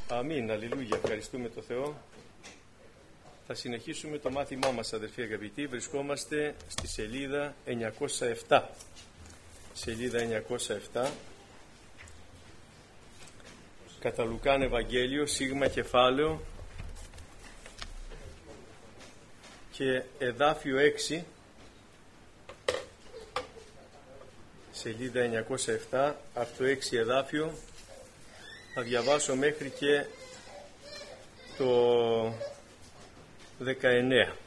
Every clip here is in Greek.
Αμήν, αλληλούια, ευχαριστούμε το Θεό. Θα συνεχίσουμε το μάθημά μας, αδερφοί αγαπητοί. Βρισκόμαστε στη σελίδα 907. Σελίδα 907. Κατά Λουκάν Ευαγγέλιο, σίγμα κεφάλαιο και εδάφιο 6. Σελίδα 907, από το 6 εδάφιο θα διαβάσω μέχρι και το 19.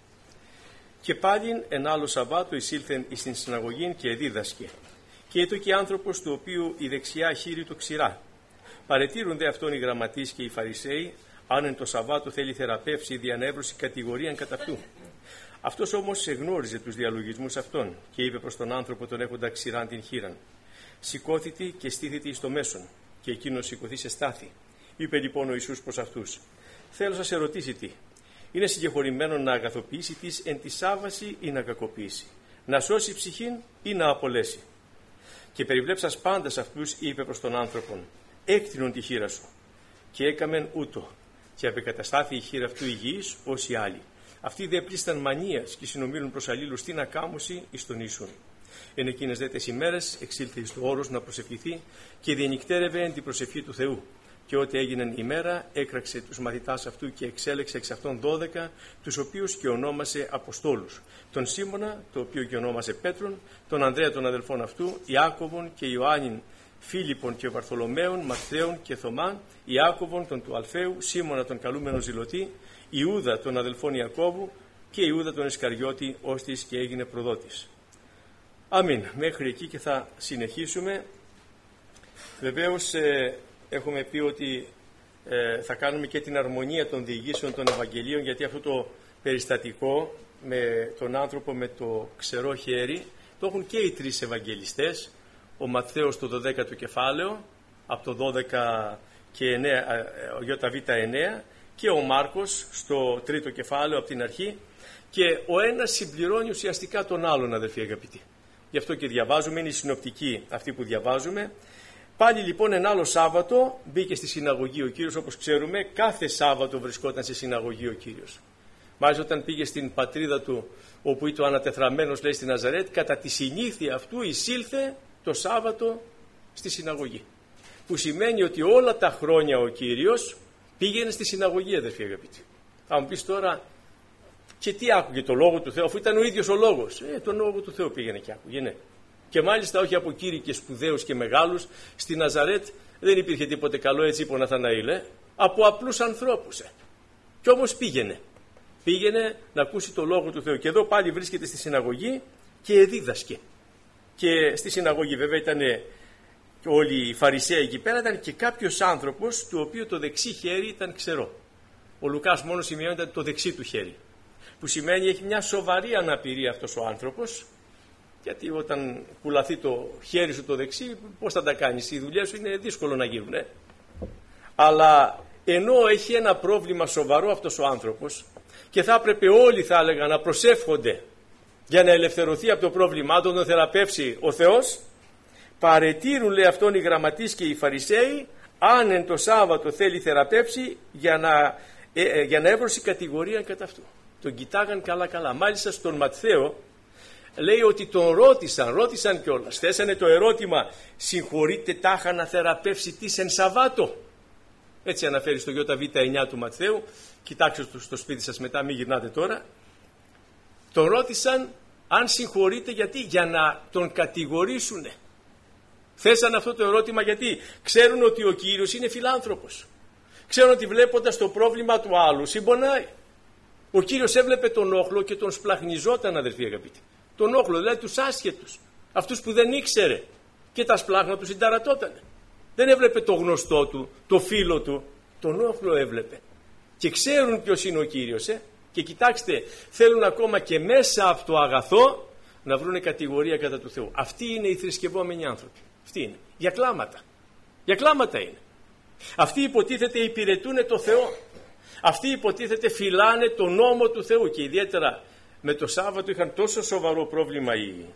Και πάλιν εν άλλο Σαββάτο εισήλθεν εις την συναγωγήν και εδίδασκε. Και ήτο και άνθρωπος του οποίου η δεξιά χείλη του ξηρά. Παρετήρουν δε αυτόν οι γραμματείς και οι Φαρισαίοι, αν εν το Σαββάτο θέλει θεραπεύσει διανεύρωση κατηγορίαν κατά αυτού. Αυτός όμως εγνώριζε τους διαλογισμούς αυτών και είπε προς τον άνθρωπο τον έχοντα ξηράν την χείραν: σηκώθητη και στήθητη εις το μέσον. Και εκείνος σηκωθεί σε στάθη. Είπε λοιπόν ο Ιησούς προς αυτούς: θέλω σας ερωτήσει τι. Είναι συγκεχωρημένο να αγαθοποιήσει της εν τη σάββαση ή να κακοποιήσει, να σώσει ψυχήν ή να απολέσει. Και περιβλέψας πάντας αυτούς, είπε προς τον άνθρωπον: έκτηνον τη χείρα σου. Και έκαμεν ούτω. Και απεκαταστάθη η χείρα αυτού υγιής ως οι άλλοι. Αυτοί δε πλήσταν μανίας και συνομίλουν προς αλλήλους την ακάμωση εις τον Ιησούν. Εν εκείνες δε τες ημέρες εξήλθε εις το όρος να προσευχηθεί και διενυκτέρευε εν την προσευχή του Θεού. Και ό,τι έγιναν η ημέρα έκραξε τους μαθητάς αυτού και εξέλεξε εξ αυτών 12, τους οποίους και ονόμασε Αποστόλους. Τον Σίμωνα, το οποίο και ονόμασε Πέτρον, τον Ανδρέα τον αδελφόν αυτού, Ιάκωβον και Ιωάννην, Φίλιππον και Βαρθολομαίον, Ματθαίον και Θωμάν, Ιάκωβον τον του Αλφαίου, Σίμωνα τον καλούμενο Ζηλωτή, Ιούδα τον αδελφόν Ιακώβου και Ιούδα τον Ισκαριώτη, ώστις και έγινε προδότης. Αμήν. Μέχρι εκεί και θα συνεχίσουμε. Βεβαίως έχουμε πει ότι θα κάνουμε και την αρμονία των διηγήσεων των Ευαγγελίων, γιατί αυτό το περιστατικό με τον άνθρωπο με το ξερό χέρι το έχουν και οι τρεις Ευαγγελιστές. Ο Ματθαίος στο 12ο κεφάλαιο, από το 12 και 9, ΙΒ9, και ο Μάρκος στο 3ο κεφάλαιο από την αρχή, και ο ένας συμπληρώνει ουσιαστικά τον άλλον, αδελφοί αγαπητοί. Γι' αυτό και διαβάζουμε, είναι η συνοπτική αυτή που διαβάζουμε. Πάλι λοιπόν ένα άλλο Σάββατο μπήκε στη συναγωγή ο Κύριος, όπως ξέρουμε κάθε Σάββατο βρισκόταν σε συναγωγή ο Κύριος. Μάλιστα όταν πήγε στην πατρίδα του, όπου ήταν ανατεθραμένος, λέει, στη Ναζαρέτ, κατά τη συνήθεια αυτού εισήλθε το Σάββατο στη συναγωγή. Που σημαίνει ότι όλα τα χρόνια ο Κύριος πήγαινε στη συναγωγή, αδελφοί αγαπητοί. Θα μου πεις τώρα, και τι άκουγε, το Λόγο του Θεού, αφού ήταν ο ίδιος ο Λόγος. Τον Λόγο του Θεού πήγαινε και άκουγε, ναι. Και μάλιστα όχι από κήρυκες σπουδαίους και μεγάλους. Στη Ναζαρέτ δεν υπήρχε τίποτε καλό, έτσι είπε ο Ναθαναήλ, από απλούς ανθρώπους. Κι όμως πήγαινε να ακούσει το Λόγο του Θεού. Και εδώ πάλι βρίσκεται στη συναγωγή και δίδασκε. Και στη συναγωγή βέβαια ήταν όλοι οι Φαρισαίοι εκεί πέρα, ήταν και κάποιος άνθρωπος του οποίου το δεξί χέρι ήταν ξερό. Ο Λουκάς μόνο σημειώνεται το δεξί του χέρι, που σημαίνει έχει μια σοβαρή αναπηρία αυτός ο άνθρωπος, γιατί όταν κουλαθεί το χέρι σου το δεξί, πώς θα τα κάνεις, οι δουλειές σου είναι δύσκολο να γίνουν. Αλλά ενώ έχει ένα πρόβλημα σοβαρό αυτός ο άνθρωπος και θα έπρεπε όλοι, θα έλεγα, να προσεύχονται για να ελευθερωθεί από το πρόβλημά του, να τον θεραπεύσει ο Θεός, παρετήρουν, λέει, αυτόν οι γραμματείς και οι Φαρισαίοι, αν εν το Σάββατο θέλει θεραπεύσει για να έβρωσε κατηγορία κατά αυτού. Τον κοιτάγαν καλά. Μάλιστα στον Ματθαίο λέει ότι τον ρώτησαν κιόλας. Θέσανε το ερώτημα, συγχωρείτε τάχα να θεραπεύσει τις εν Σαββάτο. Έτσι αναφέρει στο ΙΒ9 του Ματθαίου. Κοιτάξτε το στο σπίτι σας μετά, μην γυρνάτε τώρα. Τον ρώτησαν αν συγχωρείτε γιατί, για να τον κατηγορήσουνε. Θέσαν αυτό το ερώτημα γιατί ξέρουν ότι ο Κύριος είναι φιλάνθρωπος. Ξέρουν ότι βλέποντας το πρόβλημα του άλλου συμπονάει. Ο Κύριος έβλεπε τον όχλο και τον σπλαχνιζόταν, αδελφοί αγαπητοί. Τον όχλο, δηλαδή τους άσχετους, αυτούς που δεν ήξερε, και τα σπλάχνα του συνταρατώταν. Δεν έβλεπε το γνωστό του, το φίλο του, τον όχλο έβλεπε. Και ξέρουν ποιος είναι ο Κύριος, και κοιτάξτε, θέλουν ακόμα και μέσα από το αγαθό να βρούνε κατηγορία κατά του Θεού. Αυτοί είναι οι θρησκευόμενοι άνθρωποι. Αυτοί είναι. Για κλάματα είναι. Αυτοί υποτίθεται υπηρετούν το Θεό. Αυτοί υποτίθεται φυλάνε τον νόμο του Θεού, και ιδιαίτερα με το Σάββατο είχαν τόσο σοβαρό πρόβλημα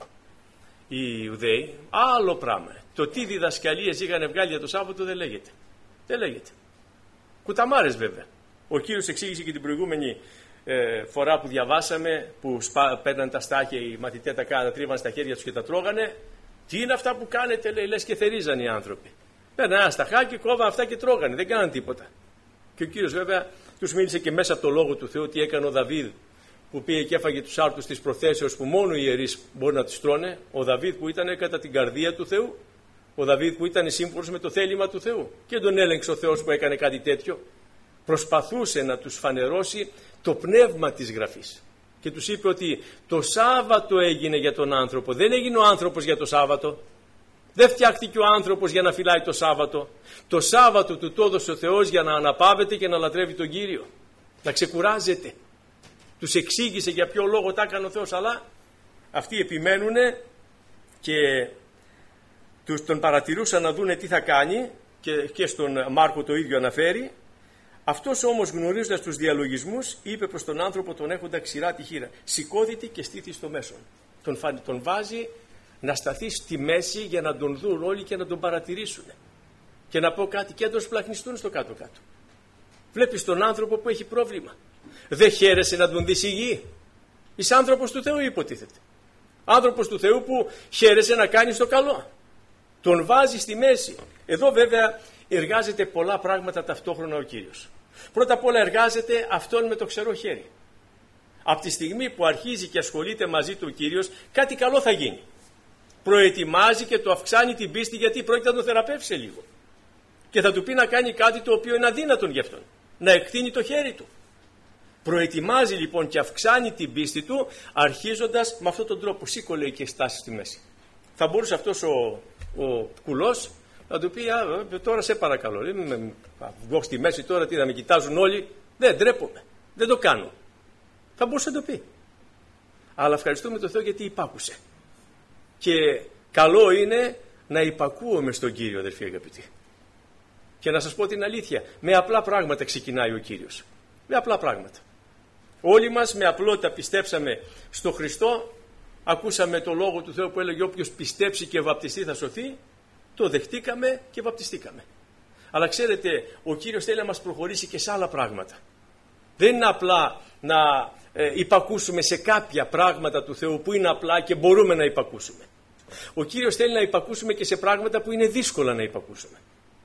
οι Ιουδαίοι. Άλλο πράγμα. Το τι διδασκαλίες είχαν βγάλει για το Σάββατο δεν λέγεται. Κουταμάρες βέβαια. Ο Κύριος εξήγησε και την προηγούμενη φορά που διαβάσαμε, που παίρναν τα στάχια, οι μαθητές τα τρίβαν στα χέρια τους και τα τρώγανε. Τι είναι αυτά που κάνετε, λέει, λες και θερίζαν οι άνθρωποι. Παίρναν ένα σταχάκι, κόβαν αυτά και τρώγανε, δεν κάναν τίποτα. Και ο Κύριος βέβαια τους μίλησε και μέσα από το λόγο του Θεού τι έκανε ο Δαβίδ, που πήγε και έφαγε τους άρτους της προθέσεως που μόνο οι ιερείς μπορεί να τους τρώνε. Ο Δαβίδ που ήταν κατά την καρδία του Θεού, ο Δαβίδ που ήταν σύμφωνος με το θέλημα του Θεού. Και τον έλεγξε ο Θεός που έκανε κάτι τέτοιο. Προσπαθούσε να τους φανερώσει το πνεύμα της Γραφής. Και τους είπε ότι το Σάββατο έγινε για τον άνθρωπο. Δεν έγινε ο άνθρωπος για το Σάββατο. Δεν φτιάχτηκε ο άνθρωπος για να φυλάει το Σάββατο. Το Σάββατο του το έδωσε ο Θεός για να αναπαύεται και να λατρεύει τον Κύριο. Να ξεκουράζεται. Τους εξήγησε για ποιο λόγο τα έκανε ο Θεός, αλλά αυτοί επιμένουνε και τον παρατηρούσαν να δούνε τι θα κάνει, και στον Μάρκο το ίδιο αναφέρει. Αυτός όμως, γνωρίζοντας τους διαλογισμούς, είπε προς τον άνθρωπο τον έχοντα ξηρά τη χείρα, σηκώθητη και στήθη στο μέσον. Τον βάζει να σταθεί στη μέση για να τον δουν όλοι και να τον παρατηρήσουν. Και να πω κάτι, και να τον σπλαχνιστούν στο κάτω-κάτω. Βλέπεις τον άνθρωπο που έχει πρόβλημα. Δεν χαίρεσαι να τον δεις υγιή. Είσαι άνθρωπος του Θεού, υποτίθεται. Άνθρωπος του Θεού που χαίρεσαι να κάνεις το καλό. Τον βάζει στη μέση. Εδώ βέβαια εργάζεται πολλά πράγματα ταυτόχρονα ο Κύριος. Πρώτα απ' όλα εργάζεται αυτόν με το ξερό χέρι. Από τη στιγμή που αρχίζει και ασχολείται μαζί του ο Κύριος, κάτι καλό θα γίνει. Προετοιμάζει και του αυξάνει την πίστη, γιατί πρόκειται να τον θεραπεύσει σε λίγο. Και θα του πει να κάνει κάτι το οποίο είναι αδύνατον γι' αυτόν. Να εκτείνει το χέρι του. Προετοιμάζει λοιπόν και αυξάνει την πίστη του, αρχίζοντας με αυτόν τον τρόπο. Σήκω, λέει, και στάσει στη μέση. Θα μπορούσε αυτός ο κουλός να του πει, τώρα σε παρακαλώ, βγω στη μέση τώρα, τι να με κοιτάζουν όλοι. Δεν ντρέπομαι, δεν το κάνω. Θα μπορούσε να το πει. Αλλά ευχαριστούμε τον Θεό γιατί υπάκουσε. Και καλό είναι να υπακούουμε στον Κύριο, αδελφοί αγαπητοί. Και να σας πω την αλήθεια, με απλά πράγματα ξεκινάει ο Κύριος. Με απλά πράγματα. Όλοι μας με απλότητα πιστέψαμε στο Χριστό, ακούσαμε το Λόγο του Θεού που έλεγε όποιος πιστέψει και βαπτιστεί θα σωθεί, το δεχτήκαμε και βαπτιστήκαμε. Αλλά ξέρετε, ο Κύριος θέλει να μας προχωρήσει και σε άλλα πράγματα. Δεν είναι απλά να υπακούσουμε σε κάποια πράγματα του Θεού που είναι απλά και μπορούμε να υπακούσουμε. Ο Κύριος θέλει να υπακούσουμε και σε πράγματα που είναι δύσκολα να υπακούσουμε.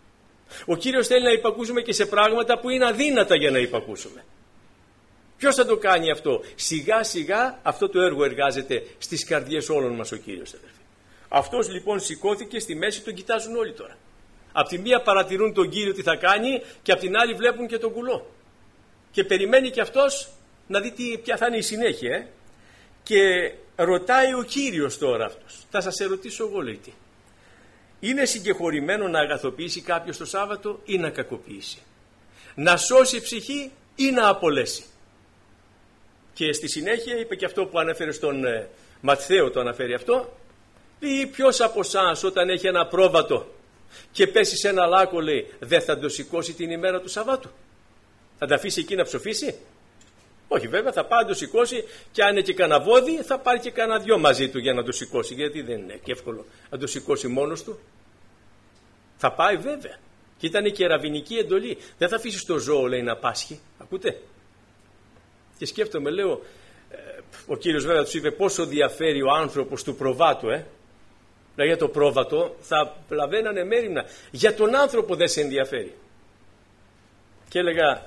Ο Κύριος θέλει να υπακούσουμε και σε πράγματα που είναι αδύνατα για να υπακούσουμε. Ποιος θα το κάνει αυτό? Σιγά σιγά αυτό το έργο εργάζεται στις καρδιές όλων μας ο Κύριος, αδελφοί. Αυτός λοιπόν σηκώθηκε στη μέση, τον κοιτάζουν όλοι τώρα. Απ' τη μία παρατηρούν τον Κύριο τι θα κάνει και απ' την άλλη βλέπουν και τον κουλό. Και περιμένει και αυτός να δει ποια θα είναι η συνέχεια. Και ρωτάει ο Κύριος τώρα αυτός. Θα σας ερωτήσω εγώ, λέει, τι. Είναι συγκεχωρημένο να αγαθοποιήσει κάποιος το Σάββατο ή να κακοποιήσει? Να σώσει ψυχή ή να απολέσει? Και στη συνέχεια είπε και αυτό που ανέφερε στον Ματθαίο, το αναφέρει αυτό. Λέει, ποιος από εσάς όταν έχει ένα πρόβατο και πέσει σε ένα λάκκο, λέει, δεν θα το σηκώσει την ημέρα του Σαββάτου? Θα τα αφήσει εκεί να ψοφήσει? Όχι, βέβαια, θα πάει να το σηκώσει, και αν είναι και κανένα βόδι θα πάρει και κανένα δυο μαζί του για να το σηκώσει, γιατί δεν είναι και εύκολο να το σηκώσει μόνος του. Θα πάει βέβαια. Και ήταν και ραβινική εντολή. Δεν θα αφήσει το ζώο, λέει, να πάσχει. Ακούτε? Και σκέφτομαι, λέω, ο Κύριος βέβαια τους είπε πόσο διαφέρει ο άνθρωπος του προβάτου, Δηλαδή για το πρόβατο θα λαβαίνανε μέριμνα. Για τον άνθρωπο δεν σε ενδιαφέρει. Και έλεγα,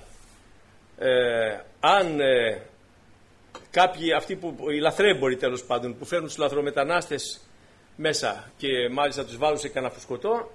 αν κάποιοι, αυτοί οι λαθρέμποροι τέλος πάντων, που φέρνουν τους λαθρομετανάστες μέσα και μάλιστα τους βάλουν σε κανένα φουσκωτό,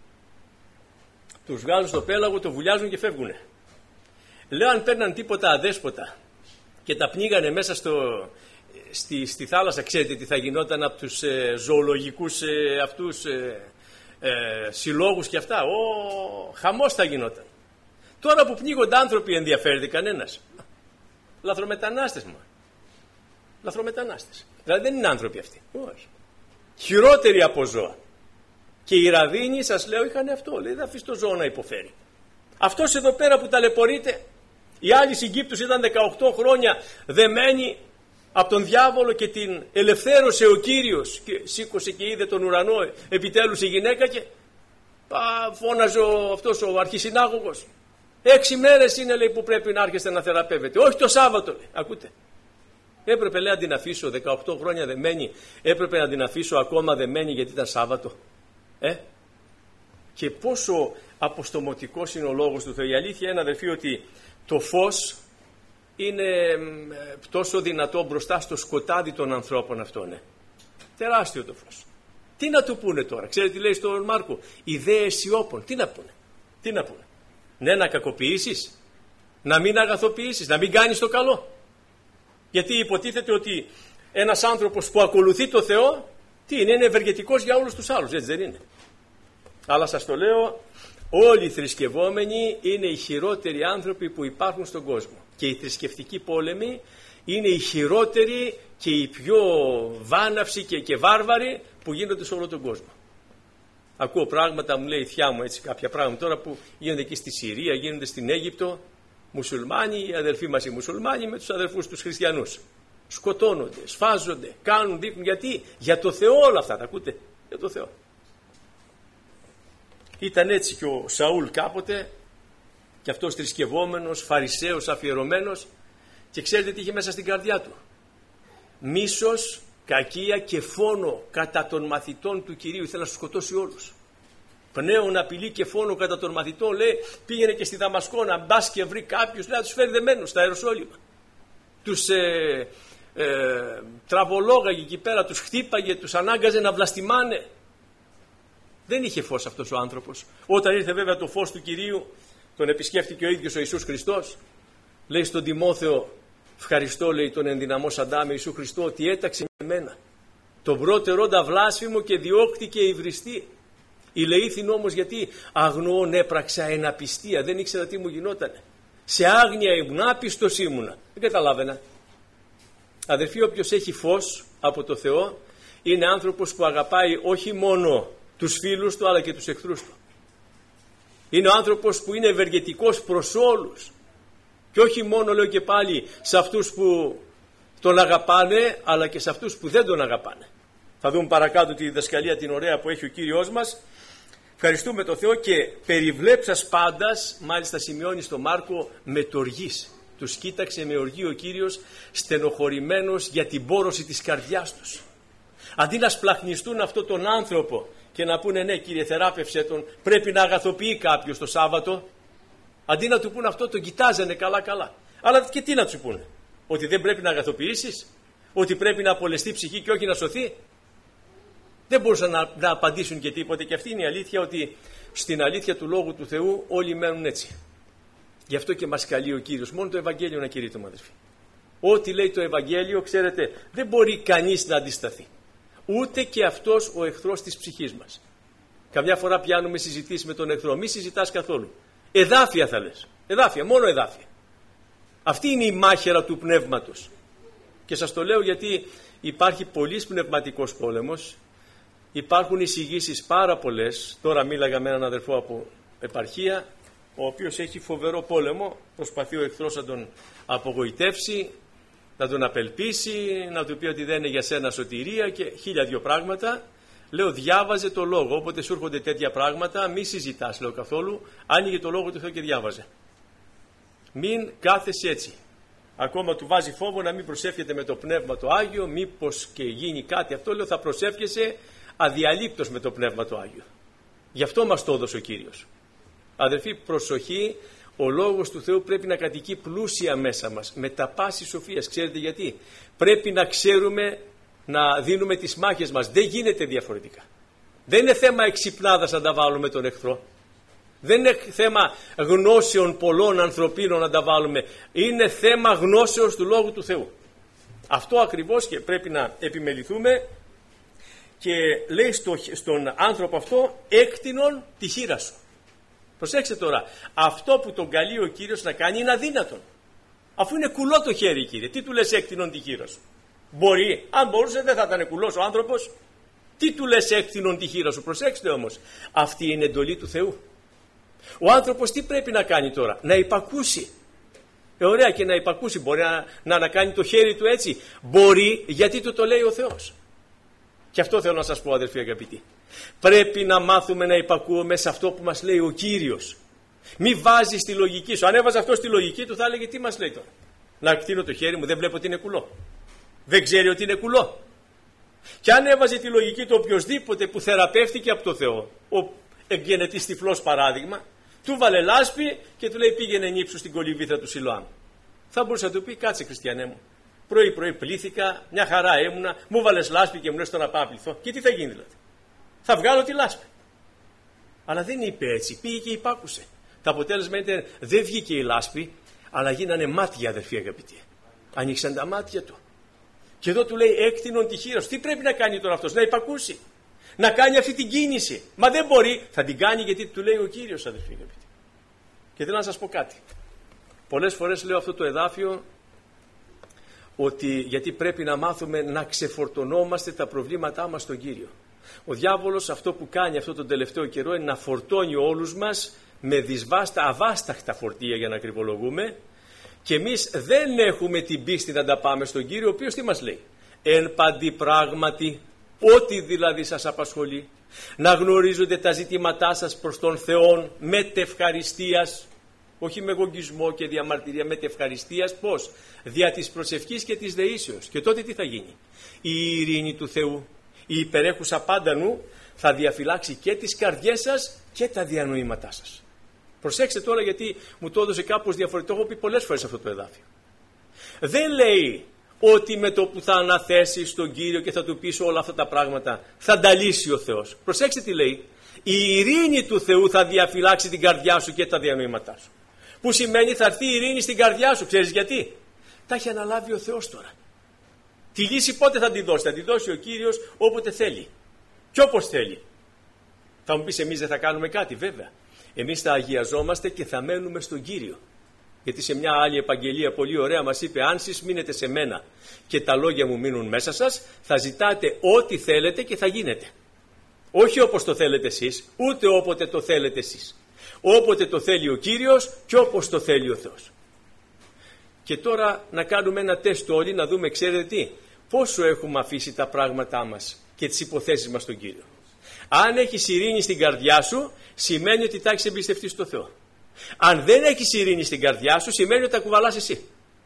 τους βγάζουν στο πέλαγο, το βουλιάζουν και φεύγουνε. Λέω, αν παίρναν τίποτα αδέσποτα και τα πνίγανε μέσα στη θάλασσα, ξέρετε τι θα γινόταν από τους ζωολογικούς αυτούς συλλόγους και αυτά? Χαμός θα γινόταν. Τώρα που πνίγονται άνθρωποι ενδιαφέρεται κανένας? Λαθρομετανάστες μόνο. Λαθρομετανάστες. Δηλαδή δεν είναι άνθρωποι αυτοί. Όχι. Χειρότεροι από ζώα. Και οι ραβίνοι, σας λέω, είχαν αυτό. Λέει, δεν αφήσει το ζώο να υποφέρει. Αυτός εδώ πέρα που ταλαιπωρείται. Οι άλλοι Αιγύπτους ήταν 18 χρόνια δεμένοι από τον διάβολο και την ελευθέρωσε ο Κύριος και σήκωσε και είδε τον ουρανό επιτέλους η γυναίκα και φώναζε αυτός ο αρχισυνάγωγος. 6 μέρες είναι, λέει, που πρέπει να άρχεστε να θεραπεύετε. Όχι το Σάββατο, λέει. Ακούτε. Έπρεπε, λέει, να την αφήσω 18 χρόνια δεμένη. Έπρεπε να την αφήσω ακόμα δεμένη γιατί ήταν Σάββατο. Και πόσο αποστομωτικός είναι ο λόγος του Θεού. Η αλήθεια είναι, αδελφοί, ότι το φως είναι τόσο δυνατό μπροστά στο σκοτάδι των ανθρώπων αυτών. Τεράστιο το φως. Τι να του πούνε τώρα? Ξέρετε τι λέει στον Μάρκο? Ιδέες σιώπων. Τι να πούνε? Ναι, να κακοποιήσεις, να μην αγαθοποιήσεις, να μην κάνεις το καλό. Γιατί υποτίθεται ότι ένας άνθρωπος που ακολουθεί το Θεό, τι είναι ευεργετικός για όλους τους άλλους, έτσι δεν είναι? Αλλά σας το λέω, όλοι οι θρησκευόμενοι είναι οι χειρότεροι άνθρωποι που υπάρχουν στον κόσμο. Και οι θρησκευτικοί πόλεμοι είναι οι χειρότεροι και οι πιο βάναυσοι και βάρβαροι που γίνονται σε όλο τον κόσμο. Ακούω πράγματα, μου λέει η θιά μου, έτσι, κάποια πράγματα τώρα που γίνονται εκεί στη Συρία, γίνονται στην Αίγυπτο, μουσουλμάνοι, οι αδελφοί μας οι μουσουλμάνοι με τους αδελφούς τους χριστιανούς. Σκοτώνονται, σφάζονται, κάνουν, δείχνουν. Γιατί? Για το Θεό όλα αυτά, τα ακούτε? Για το Θεό. Ήταν έτσι και ο Σαούλ κάποτε, και αυτός θρησκευόμενος, φαρισαίος, αφιερωμένος, και ξέρετε τι είχε μέσα στην καρδιά του? Μίσος, κακία και φόνο κατά των μαθητών του Κυρίου. Ήθελε να τους σκοτώσει όλους. Πνέον, απειλή και φόνο κατά των μαθητών, λέει, πήγαινε και στη Δαμασκό να μπας και βρει κάποιους, λέει, να τους φέρει δεμένους στα Ιεροσόλυμα. Τους τραβολόγαγε εκεί πέρα, τους χτύπαγε, τους ανάγκαζε να βλαστημάνε. Δεν είχε φως αυτός ο άνθρωπος. Όταν ήρθε βέβαια το φως του Κυρίου, τον επισκέφτηκε ο ίδιος ο Ιησούς Χριστός. Λέει στον Τιμόθεο, ευχαριστώ, λέει, τον ενδυναμώσαντά με Ιησού Χριστό, ότι έταξε εμένα τον πρώτεροντα βλάσφημο και διώκτη και υβριστή. Ηλεήθην όμως γιατί αγνοών έπραξα εν απιστία. Δεν ήξερα τι μου γινότανε. Σε άγνοια ήμουν, άπιστος ήμουνα. Δεν καταλάβαινα. Αδερφοί, όποιος έχει φως από το Θεό είναι άνθρωπος που αγαπάει όχι μόνο τους φίλους του αλλά και τους εχθρούς του. Είναι ο άνθρωπος που είναι ευεργετικός προς όλους. Και όχι μόνο, λέω και πάλι, σε αυτούς που τον αγαπάνε, αλλά και σε αυτούς που δεν τον αγαπάνε. Θα δούμε παρακάτω τη διδασκαλία την ωραία που έχει ο Κύριος μας. Ευχαριστούμε τον Θεό και περιβλέψας πάντας, μάλιστα σημειώνει στο Μάρκο, με τοργής. Τους κοίταξε με οργή ο Κύριος, στενοχωρημένος για την πόρωση της καρδιάς τους. Αντί να σπλαχνιστούν αυτόν τον άνθρωπο και να πούνε ναι Κύριε θεράπευσέ τον, πρέπει να αγαθοποιεί κάποιος το Σάββατο, αντί να του πούνε αυτό, τον κοιτάζανε καλά. Αλλά και τι να του πούνε? Ότι δεν πρέπει να αγαθοποιήσεις? Ότι πρέπει να απολεστεί ψυχή και όχι να σωθεί? Δεν μπορούσαν να απαντήσουν και τίποτε. Και αυτή είναι η αλήθεια, ότι στην αλήθεια του Λόγου του Θεού όλοι μένουν έτσι. Γι' αυτό και μας καλεί ο Κύριος μόνο το Ευαγγέλιο να κηρύττουμε, αδελφοί. Ό,τι λέει το Ευαγγέλιο, ξέρετε, δεν μπορεί κανείς να αντισταθεί. Ούτε και αυτός ο εχθρός της ψυχής μας. Καμιά φορά πιάνουμε συζητήσεις με τον εχθρό. Μη συζητάς καθόλου. Εδάφια θα λες. Εδάφια, μόνο εδάφια. Αυτή είναι η μάχαιρα του πνεύματος. Και σας το λέω γιατί υπάρχει πολύς πνευματικός πόλεμος. Υπάρχουν εισηγήσεις πάρα πολλές. Τώρα μίλαγα με έναν αδερφό από επαρχία, ο οποίος έχει φοβερό πόλεμο. Προσπαθεί ο εχθρός να τον απογοητεύσει, να τον απελπίσει, να του πει ότι δεν είναι για σένα σωτηρία και 1002 πράγματα. Λέω, διάβαζε το λόγο. Όποτε σου έρχονται τέτοια πράγματα, μη συζητάς, λέω καθόλου. Άνοιγε το λόγο του Θεού και διάβαζε. Μην κάθεσαι έτσι. Ακόμα του βάζει φόβο να μην προσεύχεται με το Πνεύμα το Άγιο, μήπως και γίνει κάτι. Αυτό λέω, θα προσεύχεσαι αδιαλείπτως με το Πνεύμα το Άγιο. Γι' αυτό μας το έδωσε ο Κύριος. Αδελφοί, προσοχή, ο Λόγος του Θεού πρέπει να κατοικεί πλούσια μέσα μας, με τα πάση σοφίας. Ξέρετε γιατί? Πρέπει να ξέρουμε να δίνουμε τις μάχες μας. Δεν γίνεται διαφορετικά. Δεν είναι θέμα εξυπνάδας να τα βάλουμε τον εχθρό. Δεν είναι θέμα γνώσεων πολλών ανθρωπίνων να τα βάλουμε. Είναι θέμα γνώσεως του Λόγου του Θεού. Αυτό ακριβώς και πρέπει να επιμεληθούμε. Και λέει στον άνθρωπο αυτό, έκτινον τη χείρα σου. Προσέξτε τώρα, αυτό που τον καλεί ο Κύριος να κάνει είναι αδύνατον. Αφού είναι κουλό το χέρι, Κύριε, τι του λες έκτινον τη χείρα σου? Μπορεί, αν μπορούσε δεν θα ήταν κουλός ο άνθρωπος. Τι του λες έκτινον τη χείρα σου? Προσέξτε όμως, αυτή είναι εντολή του Θεού. Ο άνθρωπος τι πρέπει να κάνει τώρα? Να υπακούσει. Ωραία, και να υπακούσει. Μπορεί να κάνει το χέρι του έτσι? Μπορεί, γιατί του το λέει ο Θεός. Και αυτό θέλω να σας πω, αδελφοί αγαπητοί. Πρέπει να μάθουμε να υπακούουμε σε αυτό που μας λέει ο Κύριος. Μη βάζεις τη λογική σου. Αν έβαζε αυτό στη λογική του, θα έλεγε τι μας λέει τώρα. Να εκτείνω το χέρι μου, δεν βλέπω ότι είναι κουλό. Δεν ξέρει ότι είναι κουλό. Και αν έβαζε τη λογική του οποιοσδήποτε που θεραπεύτηκε από το Θεό, ο εγγενετής τυφλός παράδειγμα, του βάλε λάσπη και του λέει πήγαινε νύψου στην κολυμβήθρα του Σιλοάμ. Θα μπορούσε να του πει κάτσε χριστιανέ μου. Πρωί-πρωί πλήθηκα, μια χαρά ήμουνα, μου βάλες λάσπη και μου λες να πάω να πληθώ. Και τι θα γίνει δηλαδή. Θα βγάλω τη λάσπη. Αλλά δεν είπε έτσι, πήγε και υπάκουσε. Το αποτέλεσμα είναι δεν βγήκε η λάσπη, αλλά γίνανε μάτια, αδερφοί αγαπητοί. Ανοίξαν τα μάτια του. Και εδώ του λέει έκτινον τη χείρα σου. Τι πρέπει να κάνει τώρα αυτός, να υπακούσει. Να κάνει αυτή την κίνηση. Μα δεν μπορεί, θα την κάνει γιατί του λέει ο Κύριος, αδερφοί αγαπητοί. Και θέλω να σας πω κάτι. Πολλές φορές λέω αυτό το εδάφιο ότι γιατί πρέπει να μάθουμε να ξεφορτωνόμαστε τα προβλήματά μας στον Κύριο. Ο διάβολος αυτό που κάνει αυτό τον τελευταίο καιρό είναι να φορτώνει όλους μας με αβάσταχτα φορτία για να ακριβολογούμε και εμείς δεν έχουμε την πίστη να τα πάμε στον Κύριο, ο οποίος τι μας λέει. Εν παντί πράγματι, ό,τι δηλαδή σας απασχολεί, να γνωρίζονται τα ζητήματά σας προς τον Θεόν με τευχαριστίας, όχι με γογγισμό και διαμαρτυρία, με τευχαριστίας. Πώς? Δια της προσευχής και της δεήσεως. Και τότε τι θα γίνει? Η ειρήνη του Θεού, η υπερέχουσα πάντα νου, θα διαφυλάξει και τις καρδιές σας και τα διανοήματά σας. Προσέξτε τώρα γιατί μου το έδωσε κάπως διαφορετικό, έχω πει πολλές φορές αυτό το εδάφιο. Δεν λέει ότι με το που θα αναθέσεις τον Κύριο και θα του πεις όλα αυτά τα πράγματα θα τα λύσει ο Θεός. Προσέξτε τι λέει. Η ειρήνη του Θεού θα διαφυλάξει την καρδιά σου και τα διανοήματά σου. Που σημαίνει θα έρθει η ειρήνη στην καρδιά σου. Ξέρεις γιατί? Τα έχει αναλάβει ο Θεός τώρα. Τη λύση πότε θα τη δώσει? Θα τη δώσει ο Κύριος όποτε θέλει και όπως θέλει. Θα μου πεις εμείς δεν θα κάνουμε κάτι? Βέβαια. Εμείς θα αγιαζόμαστε και θα μένουμε στον Κύριο. Γιατί σε μια άλλη επαγγελία πολύ ωραία μας είπε αν σεις μείνετε σε μένα και τα λόγια μου μείνουν μέσα σας, θα ζητάτε ό,τι θέλετε και θα γίνετε. Όχι όπως το θέλετε εσείς, ούτε όποτε το θέλετε εσείς. Όποτε το θέλει ο Κύριος και όπως το θέλει ο Θεός. Και τώρα να κάνουμε ένα τεστ όλοι, να δούμε, ξέρετε τι, πόσο έχουμε αφήσει τα πράγματά μας και τις υποθέσεις μας στον Κύριο. Αν έχεις ειρήνη στην καρδιά σου, σημαίνει ότι τα έχεις εμπιστευτεί στο Θεό. Αν δεν έχεις ειρήνη στην καρδιά σου, σημαίνει ότι τα κουβαλάς εσύ.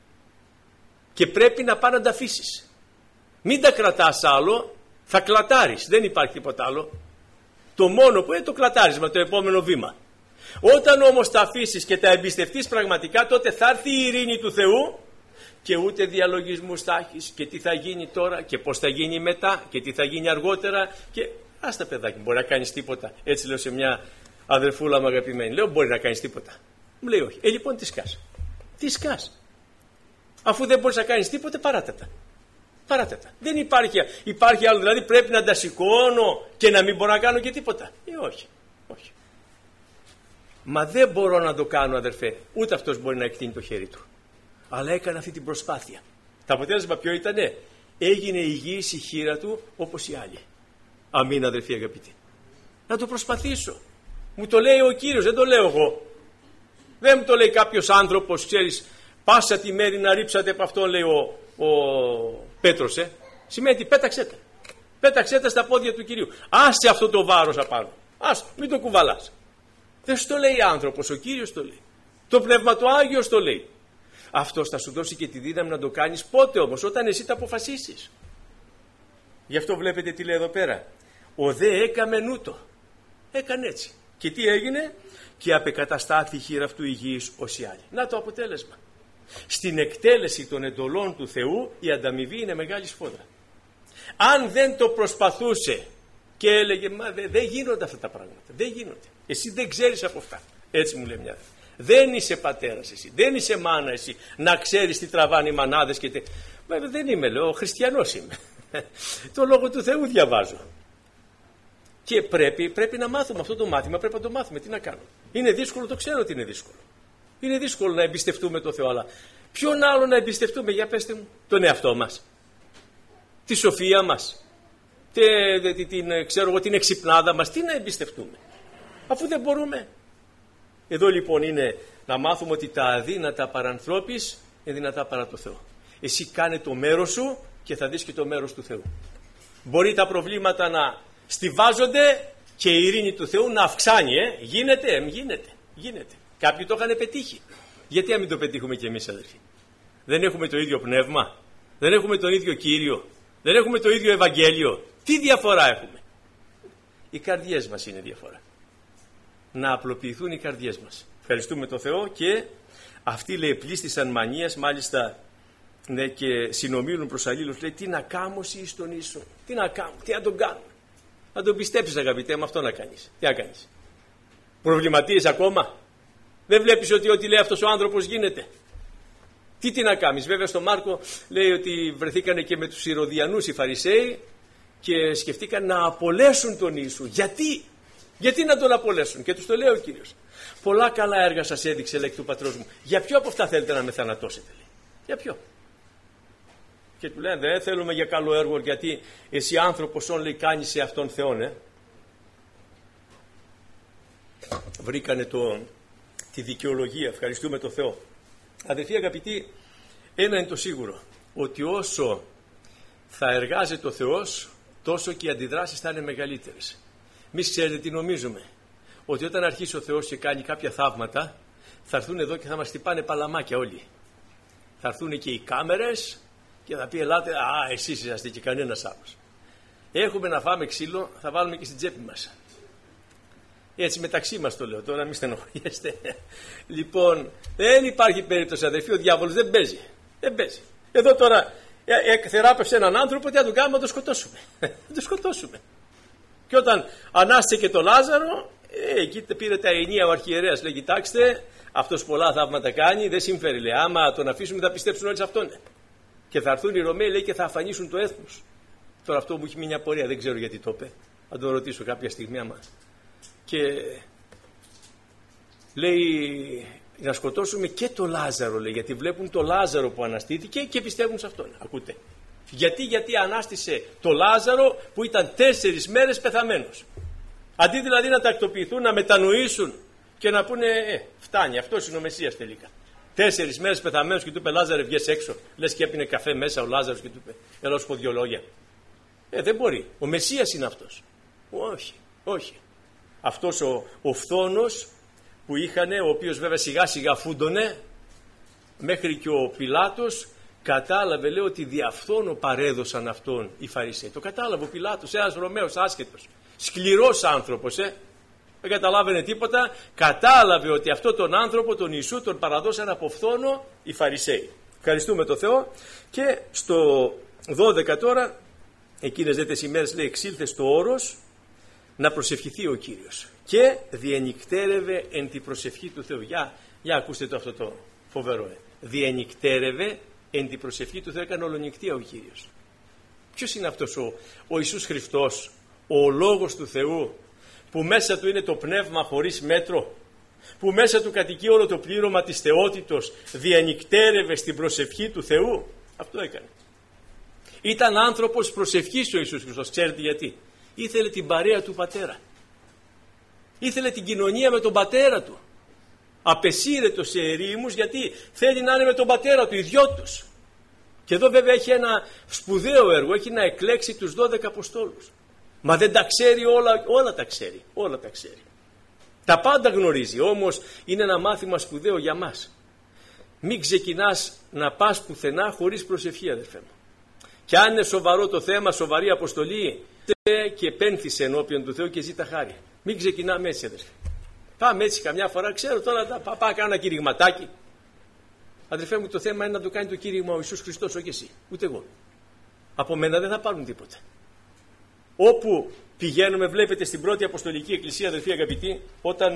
Και πρέπει να πας να τα αφήσεις. Μην τα κρατάς άλλο, θα κλατάρεις, δεν υπάρχει τίποτα άλλο. Το μόνο που είναι το κλατάρισμα, το επόμενο βήμα. Όταν όμως τα αφήσεις και τα εμπιστευτείς πραγματικά, τότε θα έρθει η ειρήνη του Θεού και ούτε διαλογισμούς θα έχεις και τι θα γίνει τώρα και πώς θα γίνει μετά και τι θα γίνει αργότερα και άστα παιδάκι, μπορεί να κάνεις τίποτα. Έτσι λέω σε μια αδερφούλα μου αγαπημένη, λέω μπορεί να κάνεις τίποτα. Μου λέει όχι. Λοιπόν τι σκάς? Τι σκάς? Αφού δεν μπορείς να κάνεις τίποτα, παράτατα. Δεν υπάρχει άλλο, δηλαδή πρέπει να τα σηκώνω και να μην μπορώ να κάνω και τίποτα. Όχι. Μα δεν μπορώ να το κάνω, αδερφέ. Ούτε αυτός μπορεί να εκτείνει το χέρι του. Αλλά έκανε αυτή την προσπάθεια. Το αποτέλεσμα ποιο ήτανε? Έγινε υγιής η χείρα του όπως οι άλλοι. Αμήν, αδερφοί αγαπητοί. Να το προσπαθήσω. Μου το λέει ο Κύριος, δεν το λέω εγώ. Δεν μου το λέει κάποιος άνθρωπος, ξέρεις, πάσα τη μέρη να ρίψατε από αυτόν, λέει ο Πέτρος. Σημαίνει ότι πέταξέ τα στα πόδια του Κυρίου. Άσε αυτό το βάρος απάνω. Άσε, μην το κουβαλάς. Δεν σου το λέει άνθρωπος, ο Κύριος το λέει. Το Πνεύμα το Άγιος το λέει. Αυτός θα σου δώσει και τη δύναμη να το κάνεις. Πότε όμως? Όταν εσύ τα αποφασίσεις. Γι' αυτό βλέπετε τι λέει εδώ πέρα. Ο δε έκαμε νούτο. Έκανε έτσι. Και τι έγινε? Και απεκαταστάθη η χείρα αυτού υγιής ως οι άλλοι. Να το αποτέλεσμα. Στην εκτέλεση των εντολών του Θεού η ανταμοιβή είναι μεγάλη σφόδρα. Αν δεν το προσπαθούσε και έλεγε μα δεν γίνονται αυτά τα πράγματα. Δεν γίνονται. Εσύ δεν ξέρεις από αυτά. Έτσι μου λέει μια. Δεν είσαι πατέρας εσύ. Δεν είσαι μάνα εσύ. Να ξέρεις τι τραβάνε οι μανάδες και Βέβαια δεν είμαι, λέω, χριστιανός είμαι. Το λόγο του Θεού διαβάζω. Και πρέπει να μάθουμε αυτό το μάθημα, πρέπει να το μάθουμε. Τι να κάνουμε? Είναι δύσκολο, το ξέρω ότι είναι δύσκολο. Είναι δύσκολο να εμπιστευτούμε τον Θεό, αλλά ποιον άλλο να εμπιστευτούμε, για πέστε μου? Τον εαυτό μας, τη σοφία μας, την εξυπνάδα μας, τι να εμπιστευτούμε, αφού δεν μπορούμε. Εδώ λοιπόν είναι να μάθουμε ότι τα αδύνατα παρανθρώπης είναι δυνατά παρά το Θεό. Εσύ κάνε το μέρος σου και θα δεις και το μέρος του Θεού. Μπορεί τα προβλήματα να στιβάζονται και η ειρήνη του Θεού να αυξάνει. Γίνεται. Κάποιοι το είχαν πετύχει. Γιατί να μην το πετύχουμε κι εμείς, αδερφοί? Δεν έχουμε το ίδιο πνεύμα? Δεν έχουμε τον ίδιο Κύριο? Δεν έχουμε το ίδιο Ευαγγέλιο? Τι διαφορά έχουμε? Οι καρδιές μας είναι διαφορά. Να απλοποιηθούν οι καρδιές μας. Ευχαριστούμε τον Θεό. Και αυτοί, λέει, πλήστησαν μανίας, μάλιστα, ναι, και συνομίλουν προς αλλήλους. Λέει, τι να κάνω εις τον Ιησού? Τι να κάνω, τι να τον κάνω? Να τον πιστέψεις, αγαπητέ, με αυτό να κάνεις. Τι να κάνεις? Προβληματίες ακόμα? Δεν βλέπεις ότι ό,τι λέει αυτός ο άνθρωπος γίνεται? Τι να κάνεις? Βέβαια στο Μάρκο λέει ότι βρεθήκανε και με τους Ηρωδιανούς οι Φαρισαίοι και σκεφτήκαν να απολέσουν τον Ιησού. Γιατί να τον απολέσουν? Και τους το λέει ο Κύριος. Πολλά καλά έργα σας έδειξε, λέει, του πατρός μου. Για ποιο από αυτά θέλετε να με θανατώσετε, λέει? Για ποιο? Και του λένε, δεν θέλουμε για καλό έργο, γιατί εσύ άνθρωπος όν, λέει, κάνεις σε αυτόν Θεόν. Βρήκανε τη δικαιολογία. Ευχαριστούμε τον Θεό. Αδελφοί αγαπητοί, ένα είναι το σίγουρο, ότι όσο θα εργάζεται ο Θεός, τόσο και οι αντιδράσεις θα είναι μεγαλύτερες. Εμείς ξέρετε τι νομίζουμε? Ότι όταν αρχίσει ο Θεός και κάνει κάποια θαύματα, θα έρθουν εδώ και θα μας χτυπάνε παλαμάκια όλοι. Θα έρθουν και οι κάμερες και θα πει, ελάτε, εσείς είσαστε και κανένας άλλος. Έχουμε να φάμε ξύλο, θα βάλουμε και στην τσέπη μας. Έτσι μεταξύ μας το λέω τώρα, μην στενοχωριέστε. Λοιπόν, δεν υπάρχει περίπτωση, αδελφοί, ο διάβολος δεν παίζει. Δεν παίζει. Εδώ τώρα θεράπευσε έναν άνθρωπο, τι να τον κάνουμε? Να τον σκοτώσουμε. Να τον σκοτώσουμε. Και όταν ανάστηκε και το Λάζαρο, εκεί πήρε τα ενία ο αρχιερέας, λέει, κοιτάξτε, αυτός πολλά θαύματα κάνει, δεν συμφέρει, λέει, άμα τον αφήσουμε θα πιστέψουν όλοι σε αυτόν. Και θα έρθουν οι Ρωμαίοι, λέει, και θα αφανίσουν το έθνος. Τώρα αυτό μου έχει μείνει απορία, δεν ξέρω γιατί το είπε. Θα τον ρωτήσω κάποια στιγμή άμα. Και λέει, να σκοτώσουμε και το Λάζαρο, λέει, γιατί βλέπουν το Λάζαρο που αναστήθηκε και πιστεύουν σε αυτόν. Ακούτε? Γιατί ανάστησε το Λάζαρο που ήταν 4 μέρες πεθαμένος. Αντί δηλαδή να τακτοποιηθούν, να μετανοήσουν και να πούνε, φτάνει, αυτός είναι ο Μεσσίας τελικά. 4 μέρες πεθαμένος και του είπε, Λάζαρε, βγες έξω. Λες και έπινε καφέ μέσα ο Λάζαρος και του είπε, έλα σου πω 2 λόγια. Δεν μπορεί. Ο Μεσσίας είναι αυτός. Όχι, όχι. Αυτός ο φθόνος που είχανε, ο οποίος βέβαια σιγά σιγά φούντωνε, μέχρι και ο Πιλάτος κατάλαβε, λέει, ότι διαφθόνο παρέδωσαν αυτόν οι Φαρισαίοι. Το κατάλαβε ο Πιλάτος, ένας Ρωμαίος άσχετος, σκληρός άνθρωπος, δεν καταλάβαινε τίποτα. Κατάλαβε ότι αυτόν τον άνθρωπο, τον Ιησού, τον παραδώσαν από φθόνο οι Φαρισαίοι. Ευχαριστούμε τον Θεό. Και στο 12 τώρα, εκείνες δέτες ημέρες, λέει, εξήλθε στο όρος να προσευχηθεί ο Κύριος και διενυκτέρευε εν τη προσευχή του Θεού. Για ακούστε το αυτό το φοβερό. Διενυκτέρευε εν τη προσευχή του Θεού. Έκανε ολονυκτία ο Κύριος. Ποιος είναι αυτός ο Ιησούς Χριστός, ο Λόγος του Θεού, που μέσα του είναι το πνεύμα χωρίς μέτρο, που μέσα του κατοικεί όλο το πλήρωμα της θεότητος, διενυκτέρευε στην προσευχή του Θεού? Αυτό έκανε. Ήταν άνθρωπος προσευχής ο Ιησούς Χριστός. Ξέρετε γιατί? Ήθελε την παρέα του Πατέρα. Ήθελε την κοινωνία με τον Πατέρα του. Απεσύρετο σε ερήμους, γιατί θέλει να είναι με τον Πατέρα του, οι δυο τους. Και εδώ βέβαια έχει ένα σπουδαίο έργο, έχει να εκλέξει τους 12 Αποστόλους. Μα δεν τα ξέρει όλα τα ξέρει, όλα τα ξέρει. Τα πάντα γνωρίζει, όμως είναι ένα μάθημα σπουδαίο για μας. Μην ξεκινάς να πας πουθενά χωρίς προσευχή, αδερφέ μου. Και αν είναι σοβαρό το θέμα, σοβαρή αποστολή, και πένθησε ενώπιον του Θεού και ζήτα χάρη. Μην ξεκινάμε έτσι, αδερφέ. Πάμε έτσι καμιά φορά, ξέρω τώρα, πάω κάνω ένα κηρυγματάκι. Αδερφέ μου, το θέμα είναι να το κάνει το κήρυγμα ο Ιησούς Χριστός, όχι εσύ, ούτε εγώ. Από μένα δεν θα πάρουν τίποτα. Όπου πηγαίνουμε, βλέπετε στην πρώτη Αποστολική Εκκλησία, αδερφοί αγαπητοί, όταν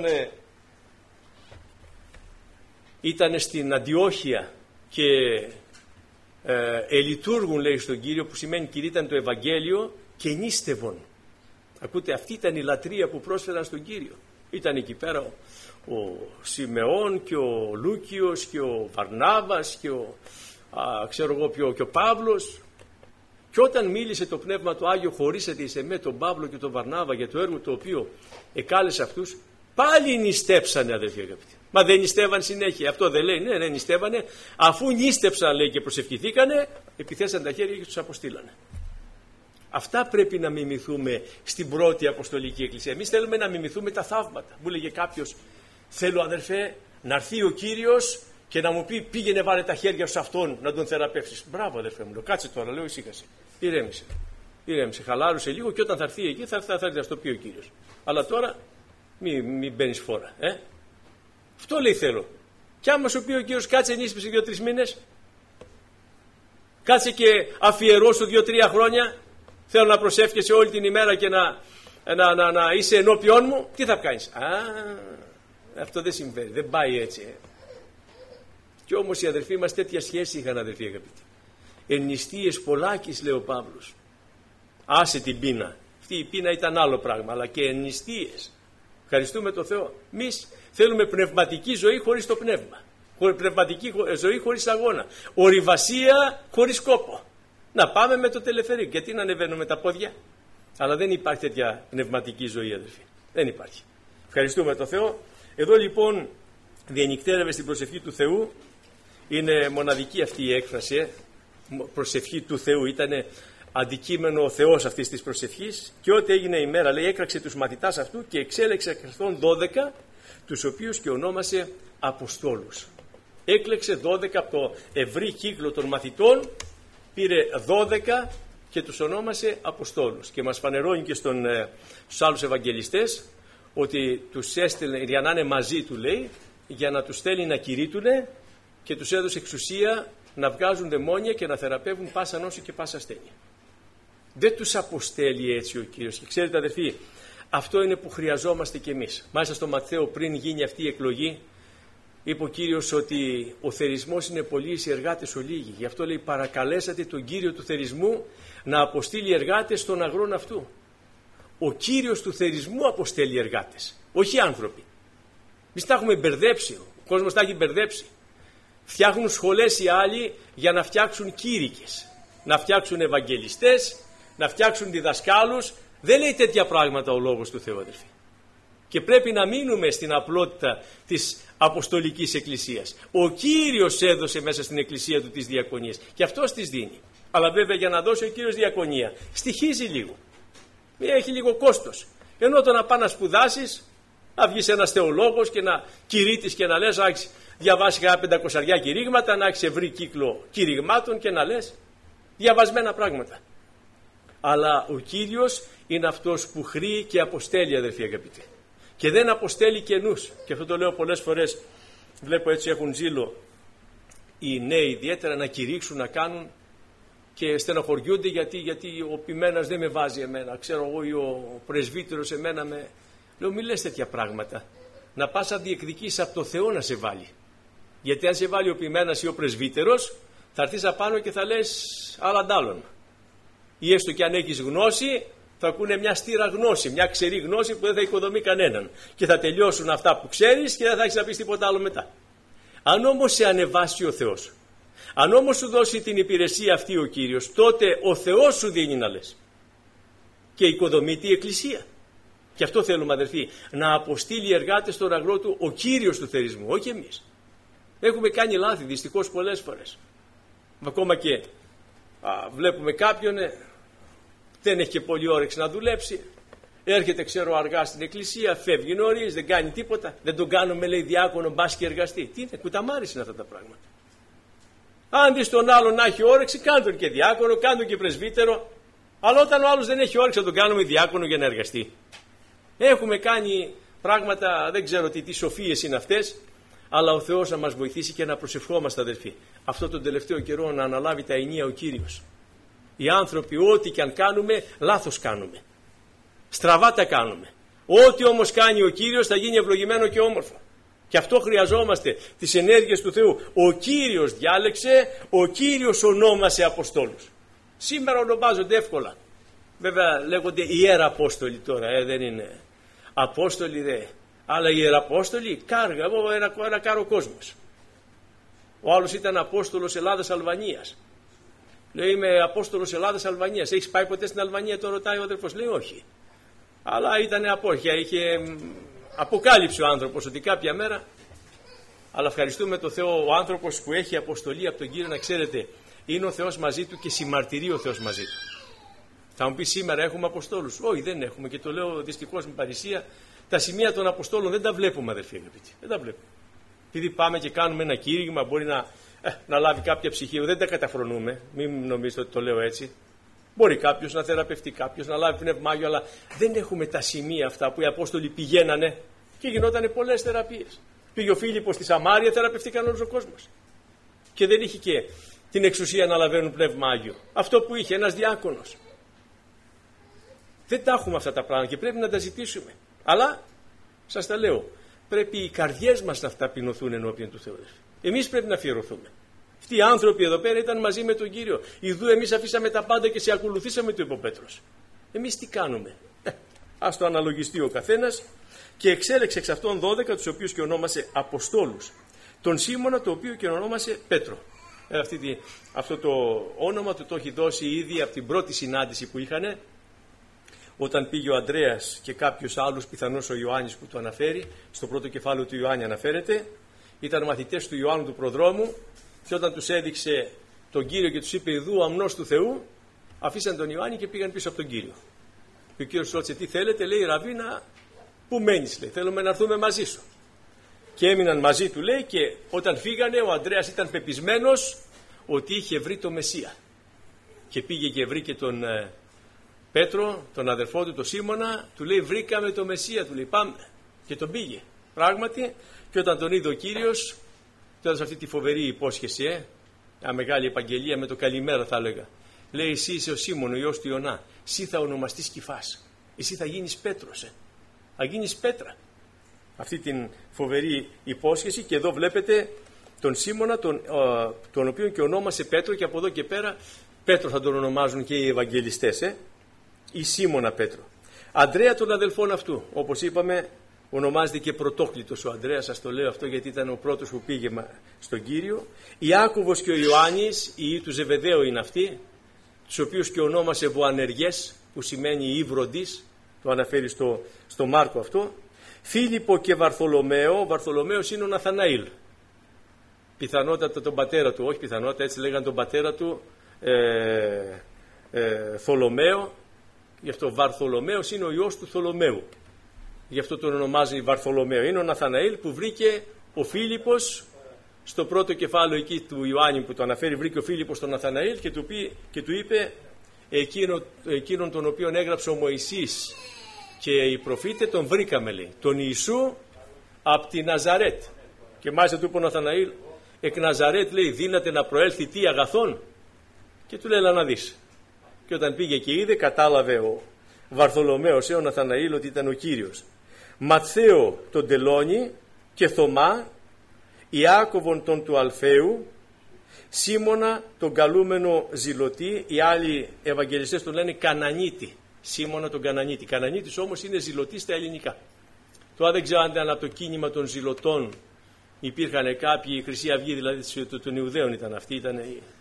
ήταν στην Αντιόχεια και ελειτουργούν, λέει, στον Κύριο, που σημαίνει κηρύταν το Ευαγγέλιο, και νίστευον. Ακούτε, αυτή ήταν η λατρεία που πρόσφεραν στον Κύριο. Ήταν εκεί πέρα ο Σιμεών και ο Λούκιος και ο Βαρνάβας και και ο Παύλος. Και όταν μίλησε το Πνεύμα του Άγιο, χωρίσατε εις εμέ τον Παύλο και τον Βαρνάβα για το έργο το οποίο εκάλεσε αυτούς, πάλι νηστέψανε, αδελφοί αγαπητοί. Μα δεν νηστεύαν συνέχεια? Αυτό δεν λέει? Ναι, νηστεύανε. Αφού νήστεψαν, λέει, και προσευχηθήκανε, επιθέσαν τα χέρια και τους αποστήλανε. Αυτά πρέπει να μιμηθούμε στην πρώτη Αποστολική Εκκλησία. Εμείς θέλουμε να μιμηθούμε τα θαύματα. Μου λέγε κάποιος, θέλω, αδερφέ, να έρθει ο Κύριος και να μου πει πήγαινε βάλε τα χέρια σε αυτόν να τον θεραπεύσεις. Μπράβο αδερφέ μου, κάτσε τώρα, λέω ησύχασε. Ηρέμησε, χαλάρωσε λίγο και όταν θα έρθει εκεί θα έρθει να στο πει ο Κύριος. Αλλά τώρα μην μπαίνεις φόρα. Αυτό λέει θέλω. Κι άμα σου πει ο Κύριος κάτσε ενίσχυση 2-3 μήνες, κάτσε και αφιερώσου 2-3 χρόνια, θέλω να προσεύχεσαι όλη την ημέρα και να είσαι ενώπιόν μου, τι θα κάνεις? Αυτό δεν συμβαίνει, δεν πάει έτσι. Κι όμως οι αδερφοί μας τέτοια σχέση είχαν, αδερφοί αγαπητοί. Εν νηστείες πολλάκις, λέει ο Παύλος. Άσε την πείνα. Αυτή η πείνα ήταν άλλο πράγμα, αλλά και εν νηστείες. Ευχαριστούμε τον Θεό. Εμείς θέλουμε πνευματική ζωή χωρίς το πνεύμα. Πνευματική ζωή χωρίς αγώνα. Ορειβασία χωρίς κόπο. Να πάμε με το τελεφερίκ. Γιατί να ανεβαίνουμε τα πόδια? Αλλά δεν υπάρχει τέτοια πνευματική ζωή, αδερφοί. Δεν υπάρχει. Ευχαριστούμε τον Θεό. Εδώ λοιπόν διενυκτέρευε στην προσευχή του Θεού. Είναι μοναδική αυτή η έκφραση. Προσευχή του Θεού. Ήταν αντικείμενο ο Θεός αυτής της προσευχής. Και ό,τι έγινε η μέρα, λέει, έκραξε τους μαθητάς αυτού και εξέλεξε αυτών 12, τους οποίους και ονόμασε Αποστόλους. Έκλεξε 12 από το ευρύ κύκλο των μαθητών, πήρε 12 και τους ονόμασε Αποστόλους. Και μας φανερώνει και στους άλλους Ευαγγελιστές ότι τους έστελνε για να είναι μαζί του, λέει, για να τους στέλνει να κηρύττουνε, και τους έδωσε εξουσία να βγάζουν δαιμόνια και να θεραπεύουν πάσα νόση και πάσα ασθένεια. Δεν τους αποστέλει έτσι ο Κύριος. Και ξέρετε αδερφοί, αυτό είναι που χρειαζόμαστε κι εμείς. Μάλιστα στο Ματθαίο, πριν γίνει αυτή η εκλογή, είπε ο Κύριος ότι ο θερισμός είναι πολλοί, οι εργάτες ολίγοι. Γι' αυτό λέει παρακαλέσατε τον Κύριο του θερισμού να αποστείλει εργάτες στον αγρόν αυτού. Ο Κύριος του θερισμού αποστέλει εργάτες, όχι άνθρωποι. Εμείς τα έχουμε μπερδέψει, ο κόσμος τα έχει μπερδέψει. Φτιάχνουν σχολές οι άλλοι για να φτιάξουν κήρυκες, να φτιάξουν ευαγγελιστές, να φτιάξουν διδασκάλους. Δεν λέει τέτοια πράγματα ο Λόγος του Θεού, αδελφοί. Και πρέπει να μείνουμε στην απλότητα της Αποστολικής Εκκλησίας. Ο Κύριος έδωσε μέσα στην Εκκλησία του τις διακονίες και αυτός τις δίνει. Αλλά βέβαια για να δώσει ο Κύριος διακονία στοιχίζει λίγο. Έχει λίγο κόστος. Ενώ το να πας να σπουδάσεις, να βγεις ένας θεολόγος και να κηρύττεις και να λες, να έχεις διαβάσει κανένα 500 κηρύγματα, να έχεις ευρύ κύκλο κηρυγμάτων και να λες διαβασμένα πράγματα. Αλλά ο Κύριος είναι αυτός που χρήει και αποστέλει, αδερφοί αγαπητοί. Και δεν αποστέλει καινούς. Και αυτό το λέω πολλές φορές. Βλέπω έτσι έχουν ζήλο οι νέοι ιδιαίτερα να κηρύξουν, να κάνουν, και στενοχωριούνται γιατί ο ποιμένας δεν με βάζει εμένα. Ξέρω εγώ ή ο πρεσβύτερος εμένα με... Λέω μη λες τέτοια πράγματα. Να πας να διεκδικήσεις από το Θεό να σε βάλει. Γιατί αν σε βάλει ο ποιμένας ή ο πρεσβύτερος, θα έρθεις απάνω και θα λες άλλα αντάλλον. Ή έστω και αν έχεις γνώση, θα ακούνε μια στήρα γνώση, μια ξερή γνώση που δεν θα οικοδομεί κανέναν. Και θα τελειώσουν αυτά που ξέρεις και δεν θα έχεις να πεις τίποτα άλλο μετά. Αν όμως σε ανεβάσει ο Θεός, αν όμως σου δώσει την υπηρεσία αυτή ο Κύριος, τότε ο Θεός σου δίνει να λες. Και οικοδομεί την Εκκλησία. Και αυτό θέλουμε, αδερφοί, να αποστείλει εργάτες στον αγρό του ο Κύριος του θερισμού, όχι εμείς. Έχουμε κάνει λάθη δυστυχώς πολλές φορές. Ακόμα και βλέπουμε κάποιον δεν έχει και πολύ όρεξη να δουλέψει, έρχεται ξέρω αργά στην εκκλησία, φεύγει νωρίς, δεν κάνει τίποτα, δεν τον κάνουμε λέει διάκονο, μπας και εργαστεί. Τι είναι, κουταμάρις είναι αυτά τα πράγματα. Αν δεις τον άλλον να έχει όρεξη, κάνε τον και διάκονο, κάνε τον και πρεσβύτερο, αλλά όταν ο άλλος δεν έχει όρεξη να τον κάνουμε διάκονο για να εργαστεί. Έχουμε κάνει πράγματα, δεν ξέρω τι σοφίες είναι αυτές, αλλά ο Θεός να μας βοηθήσει και να προσευχόμαστε, αδελφοί. Αυτό τον τελευταίο καιρό να αναλάβει τα ενία ο Κύριος. Οι άνθρωποι ό,τι και αν κάνουμε, λάθος κάνουμε. Στραβά τα κάνουμε. Ό,τι όμως κάνει ο Κύριος θα γίνει ευλογημένο και όμορφο. Και αυτό χρειαζόμαστε, τις ενέργειες του Θεού. Ο Κύριος διάλεξε, ο Κύριος ονόμασε Αποστόλους. Σήμερα ονομάζονται εύκολα. Βέβαια λέγονται ιεραπόστολοι τώρα, δεν είναι απόστολοι δε. Αλλά οι ιεραπόστολοι κάργα, ένα κάρο κόσμος. Ο άλλος ήταν απόστολος Ελλάδας-Αλβανίας. Λέει είμαι απόστολος Ελλάδας-Αλβανίας. Έχεις πάει ποτέ στην Αλβανία, το ρωτάει ο αδερφός. Λέει όχι. Αλλά ήταν απόρχια, είχε αποκάλυψε ο άνθρωπος ότι κάποια μέρα. Αλλά ευχαριστούμε τον Θεό, ο άνθρωπος που έχει αποστολή από τον Κύριο, να ξέρετε, είναι ο Θεός μαζί του και συμμαρτυρεί ο Θεός μαζί του. Θα μου πει σήμερα έχουμε αποστόλους. Όχι, δεν έχουμε, και το λέω δυστυχώς με παρησία. Τα σημεία των αποστόλων δεν τα βλέπουμε, αδερφοί αγαπητοί. Δεν τα βλέπουμε. επειδή πάμε και κάνουμε ένα κήρυγμα, μπορεί να λάβει κάποια ψυχή. Δεν τα καταφρονούμε, μην νομίζετε ότι το λέω έτσι. Μπορεί κάποιος να θεραπευτεί, κάποιος να λάβει Πνεύμα Άγιο, αλλά δεν έχουμε τα σημεία αυτά που οι Απόστολοι πηγαίνανε και γινότανε πολλές θεραπείες. Πήγε ο Φίλιππος στη Σαμάρια, θεραπευτήκαν όλος ο κόσμος. Και δεν είχε και την εξουσία να λαβαίνουν Πνεύμα Άγιο. Αυτό που είχε ένας διάκονος. Δεν τα έχουμε αυτά τα πράγματα και πρέπει να τα ζητήσουμε. Αλλά, σας τα λέω, πρέπει οι καρδιές μας να ταπεινωθούν ενώπιον του Θεού. Εμείς πρέπει να αφιερωθούμε. Αυτοί οι άνθρωποι εδώ πέρα ήταν μαζί με τον Κύριο. Ιδού εμείς αφήσαμε τα πάντα και σε ακολουθήσαμε, του είπε ο Πέτρος. Εμείς τι κάνουμε? Ας το αναλογιστεί ο καθένας. Και εξέλεξε εξ αυτών 12, τους οποίους και ονόμασε Αποστόλους. Τον Σίμωνα, το οποίο και ονόμασε Πέτρο. Αυτό το όνομα του το έχει δώσει ήδη από την πρώτη συνάντηση που είχανε, όταν πήγε ο Ανδρέας και κάποιος άλλος, πιθανώς ο Ιωάννης που το αναφέρει, στο πρώτο κεφάλαιο του Ιωάννη αναφέρεται, ήταν μαθητές του Ιωάννου του Προδρόμου, και όταν τους έδειξε τον Κύριο και τους είπε «Ιδού ο αμνός του Θεού», αφήσαν τον Ιωάννη και πήγαν πίσω από τον Κύριο. Και ο Κύριος ρώτησε «Τι θέλετε?» Λέει «Ραβίνα, πού μένεις?» Λέει «Θέλουμε να έρθουμε μαζί σου». Και έμειναν μαζί του, λέει, και όταν φύγανε ο Ανδρέας ήταν πεπισμένος ότι είχε βρει το Μεσσία. Και πήγε και βρήκε τον Πέτρο, τον αδερφό του, τον Σίμωνα, του λέει «Βρήκαμε το Μεσσία», του λέει «Πάμε». Και τον πήγε πράγματι, και όταν τον είδε ο Κύριος, του έδωσε αυτή τη φοβερή υπόσχεση, μια μεγάλη επαγγελία με το καλημέρα θα έλεγα. Λέει «Εσύ είσαι ο Σίμων, ο ιός του Ιωνά, εσύ θα ονομαστείς Κηφάς, εσύ θα γίνεις Πέτρος, θα γίνεις πέτρα». Αυτή την φοβερή υπόσχεση, και εδώ βλέπετε τον Σίμωνα, τον οποίο και ονόμασε Πέτρο, και από εδώ και πέρα Πέτρο θα τον ονομάζουν και οι Ευαγγελιστές, ή Σίμωνα Πέτρο. Ανδρέα των αδελφών αυτού, όπως είπαμε, ονομάζεται και Πρωτόκλητος ο Ανδρέας, σας το λέω αυτό γιατί ήταν ο πρώτος που πήγε στον Κύριο. Ιάκωβος και ο Ιωάννης, οι ιοί του Ζεβεδαίου είναι αυτοί, τους οποίους και ονόμασε Βοανεργές, που σημαίνει ύβροντις, το αναφέρει στο Μάρκο αυτό. Φίλιππο και Βαρθολομαίο. Ο Βαρθολομαίος είναι ο Ναθαναήλ. Πιθανότατα τον πατέρα του, όχι πιθανότατα, έτσι λέγανε τον πατέρα του, Θολομαίο. Γι' αυτό Βαρθολομαίος είναι ο ιός του Θολομαίου. Γι' αυτό τον ονομάζει Βαρθολομαίο. Είναι ο Ναθαναήλ που βρήκε ο Φίλιππος στο πρώτο κεφάλαιο εκεί του Ιωάννη που το αναφέρει. Βρήκε ο Φίλιππος τον Ναθαναήλ και του είπε εκείνον τον οποίον έγραψε ο Μωυσής και οι προφήτες, τον βρήκαμε, λέει, τον Ιησού από τη Ναζαρέτ. Και μάλιστα του είπε ο Ναθαναήλ, εκ Ναζαρέτ, λέει, δύναται να προέλθει τι αγαθόν? Και του λέει, έλα να δεις. Και όταν πήγε και είδε, κατάλαβε ο Βαρθολομαίος, ο Ναθαναήλ, ότι ήταν ο Κύριος. Ματθαίο τον Τελώνη και Θωμά, Ιάκωβον τον του Αλφαίου, Σίμωνα τον καλούμενο Ζηλωτή, οι άλλοι Ευαγγελιστές τον λένε Κανανίτη. Σίμωνα τον Κανανίτη. Κανανίτης όμως είναι Ζηλωτή στα ελληνικά. Τώρα δεν ξέρω αν από το κίνημα των Ζηλωτών υπήρχαν κάποιοι, η Χρυσή Αυγή δηλαδή των Ιουδαίων ήταν αυτοί, ήταν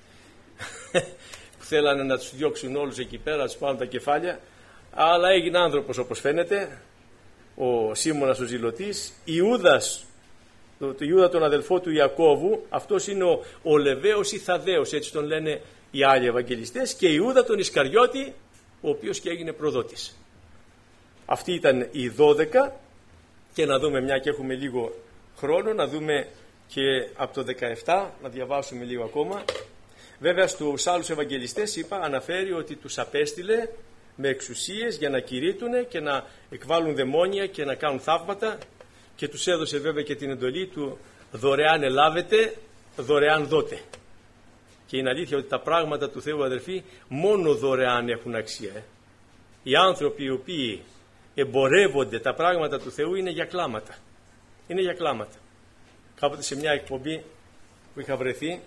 που θέλανε να τους διώξουν όλους εκεί πέρα, να τους πάρουν τα κεφάλια, αλλά έγινε άνθρωπος όπως φαίνεται, ο Σίμωνας ο Ζηλωτής. Ιούδας, το Ιούδα τον αδελφό του Ιακώβου, αυτός είναι ο Λεβαίος ή Θαδαίος, έτσι τον λένε οι άλλοι Ευαγγελιστές, και Ιούδα τον Ισκαριώτη, ο οποίος και έγινε προδότης. Αυτοί ήταν οι 12, και να δούμε, μια και έχουμε λίγο χρόνο, να δούμε και από το 17, να διαβάσουμε λίγο ακόμα. Βέβαια στους άλλους Ευαγγελιστές αναφέρει ότι τους απέστειλε με εξουσίες για να κηρύττουν και να εκβάλουν δαιμόνια και να κάνουν θαύματα, και τους έδωσε βέβαια και την εντολή του δωρεάν ελάβετε, δωρεάν δώτε. Και είναι αλήθεια ότι τα πράγματα του Θεού, αδερφοί, μόνο δωρεάν έχουν αξία. Οι άνθρωποι οι οποίοι εμπορεύονται τα πράγματα του Θεού είναι για κλάματα. Είναι για κλάματα. Κάποτε σε μια εκπομπή που είχα βρεθεί,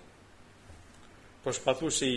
προσπαθούσε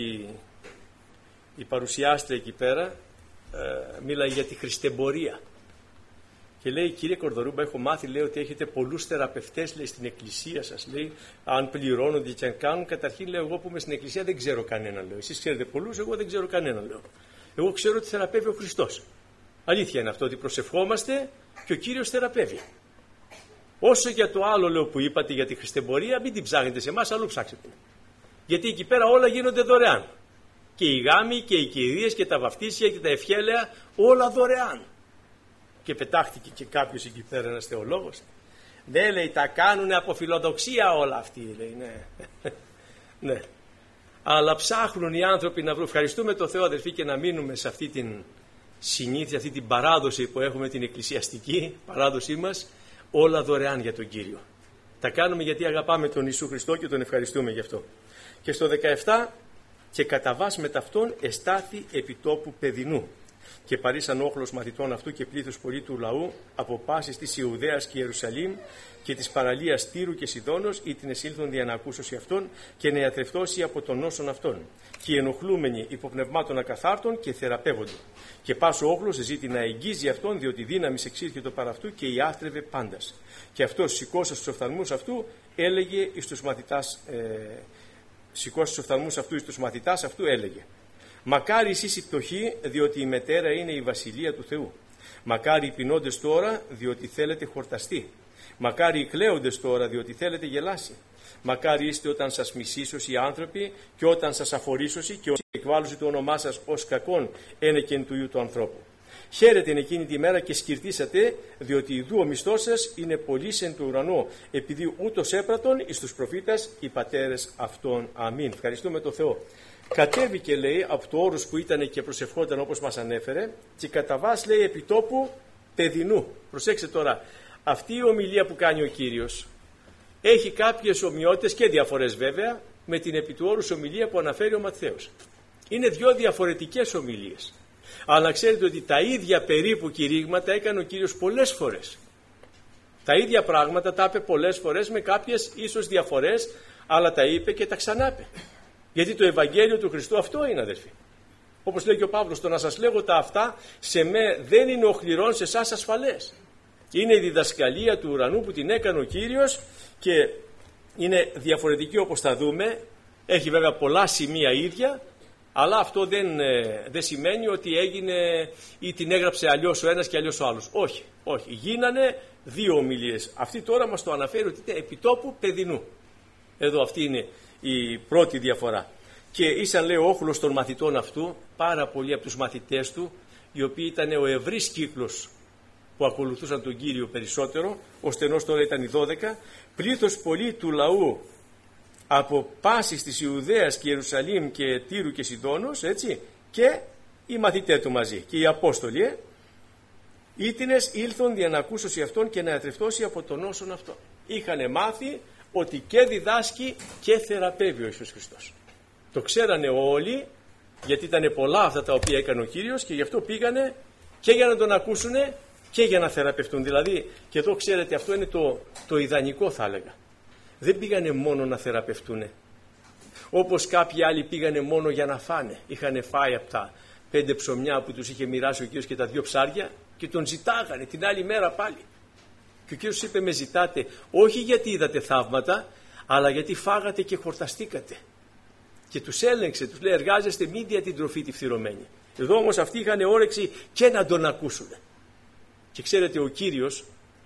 η παρουσιάστρια εκεί πέρα, μίλαγε για τη χριστεμπορία. Και λέει, κύριε Κορδορούμπα, έχω μάθει, λέει, ότι έχετε πολλούς θεραπευτές, λέει, στην εκκλησία σας, λέει, αν πληρώνονται και αν κάνουν. Καταρχήν, λέω, εγώ που είμαι στην εκκλησία δεν ξέρω κανέναν, λέω. Εσείς ξέρετε πολλούς, εγώ δεν ξέρω κανέναν, λέω. Εγώ ξέρω ότι θεραπεύει ο Χριστός. Αλήθεια είναι αυτό, ότι προσευχόμαστε και ο Κύριος θεραπεύει. Όσο για το άλλο, λέω, που είπατε για τη χριστεμπορία, μην την ψάχνετε σε εμάς, αλλού ψάξετε. Γιατί εκεί πέρα όλα γίνονται δωρεάν. Και οι γάμοι και οι κηδείες και τα βαφτίσια και τα ευχέλαια, όλα δωρεάν. Και πετάχτηκε και κάποιος εκεί πέρα, ένας θεολόγος. Ναι, λέει, τα κάνουν από φιλοδοξία όλα αυτοί, λέει, ναι. Ναι. Αλλά ψάχνουν οι άνθρωποι να βρουν. Ευχαριστούμε τον Θεό, αδερφοί, και να μείνουμε σε αυτή την συνήθεια, αυτή την παράδοση που έχουμε, την εκκλησιαστική παράδοσή μας, όλα δωρεάν για τον Κύριο. Τα κάνουμε γιατί αγαπάμε τον Ιησού Χριστό και τον ευχαριστούμε γι' αυτό. Και στο 17, και κατά βάση με ταυτόν εστάθη επιτόπου παιδινού. Και παρήσαν όχλος μαθητών αυτού και πλήθος πολύ του λαού από πάσης της Ιουδαίας και Ιερουσαλήμ και της παραλίας Τύρου και Σιδώνος, ή την εσήλθον δια να ακούσωση αυτών και να ιατρευτώσει από τον νόσον αυτών. Και οι ενοχλούμενοι υποπνευμάτων ακαθάρτων και θεραπεύονται. Και πάσο όχλος ζήτη να εγγίζει αυτόν, διότι δύναμη εξήλθε το παραυτού και ιάστρευε πάντας. Και αυτός σηκώσα στους οφθαλμούς αυτού έλεγε εις τους μαθητάς, αυτού έλεγε: μακάρι εσείς οι πτωχοί, διότι η μετέρα είναι η βασιλεία του Θεού. Μακάρι οι πεινώντες τώρα, διότι θέλετε χορταστεί. Μακάρι οι κλαίοντες τώρα, διότι θέλετε γελάσει. Μακάρι είστε όταν σας μισήσωσι οι άνθρωποι και όταν σας αφορήσωσι και εκβάλλωσι το όνομά σας ως κακόν ένεκεν του Υιού του ανθρώπου. Χαίρετε εκείνη τη μέρα και σκυρτήσατε, διότι ιδού ο μισθός σας είναι πολύς εν του ουρανό, επειδή ούτως έπρατον εις τους προφήτας οι πατέρες αυτών. Αμήν. Ευχαριστούμε τον Θεό. Κατέβηκε, λέει, από το όρος που ήταν και προσευχόταν όπως μας ανέφερε, και κατά βάση, λέει, επιτόπου παιδινού. Προσέξτε τώρα, αυτή η ομιλία που κάνει ο Κύριος έχει κάποιες ομοιότητες και διαφορές βέβαια με την επί του όρους ομιλία που αναφέρει ο Ματθαίος. Είναι δύο διαφορετικές ομιλίες. Αλλά ξέρετε ότι τα ίδια περίπου κηρύγματα έκανε ο Κύριος πολλές φορές. Τα ίδια πράγματα τα είπε πολλές φορές με κάποιες ίσως διαφορές, αλλά τα είπε και τα ξανάπε. Γιατί το Ευαγγέλιο του Χριστού αυτό είναι, αδερφοί. Όπως λέει και ο Παύλος, το να σας λέγω τα αυτά σε με δεν είναι ο χληρών, σε εσάς ασφαλές. Είναι η διδασκαλία του ουρανού που την έκανε ο Κύριος και είναι διαφορετική όπως θα δούμε. Έχει βέβαια πολλά σημεία ίδια, αλλά αυτό δεν σημαίνει ότι έγινε ή την έγραψε αλλιώς ο ένας και αλλιώς ο άλλος. Όχι, όχι. Γίνανε δύο ομιλίες. Αυτή τώρα μας το αναφέρει ότι είναι επιτόπου παιδινού. Εδώ αυτή είναι η πρώτη διαφορά. Και ήσαν, λέει, ο όχλος των μαθητών αυτού, πάρα πολλοί από τους μαθητές του, οι οποίοι ήταν ο ευρύς κύκλος που ακολουθούσαν τον Κύριο περισσότερο, ο στενός τώρα ήταν οι 12, πλήθος πολύ του λαού από πάσης της Ιουδαίας και Ιερουσαλήμ και Τύρου και Σιδώνος, έτσι, και οι μαθητές του μαζί και οι Απόστολοι, ήτινες ήλθον δια να ακούσωση αυτόν και να ιατρευτώσει από τον νόσον αυτόν. Είχανε μάθει ότι και διδάσκει και θεραπεύει ο Ιησούς Χριστός. Το ξέρανε όλοι, γιατί ήταν πολλά αυτά τα οποία έκανε ο Κύριος, και γι' αυτό πήγανε και για να τον ακούσουνε και για να θεραπευτούν. Δηλαδή, και εδώ ξέρετε, αυτό είναι το ιδανικό, θα έλεγα. Δεν πήγανε μόνο να θεραπευτούν. Όπως κάποιοι άλλοι πήγανε μόνο για να φάνε. Είχαν φάει από τα 5 ψωμιά που τους είχε μοιράσει ο Κύριος και τα 2 ψάρια και τον ζητάγανε την άλλη μέρα πάλι. Και ο Κύριος είπε: με ζητάτε όχι γιατί είδατε θαύματα, αλλά γιατί φάγατε και χορταστήκατε. Και τους έλεγξε, τους λέει: εργάζεστε μη δια την τροφή τη φθυρωμένη. Εδώ όμως αυτοί είχαν όρεξη και να τον ακούσουν. Και ξέρετε, ο Κύριος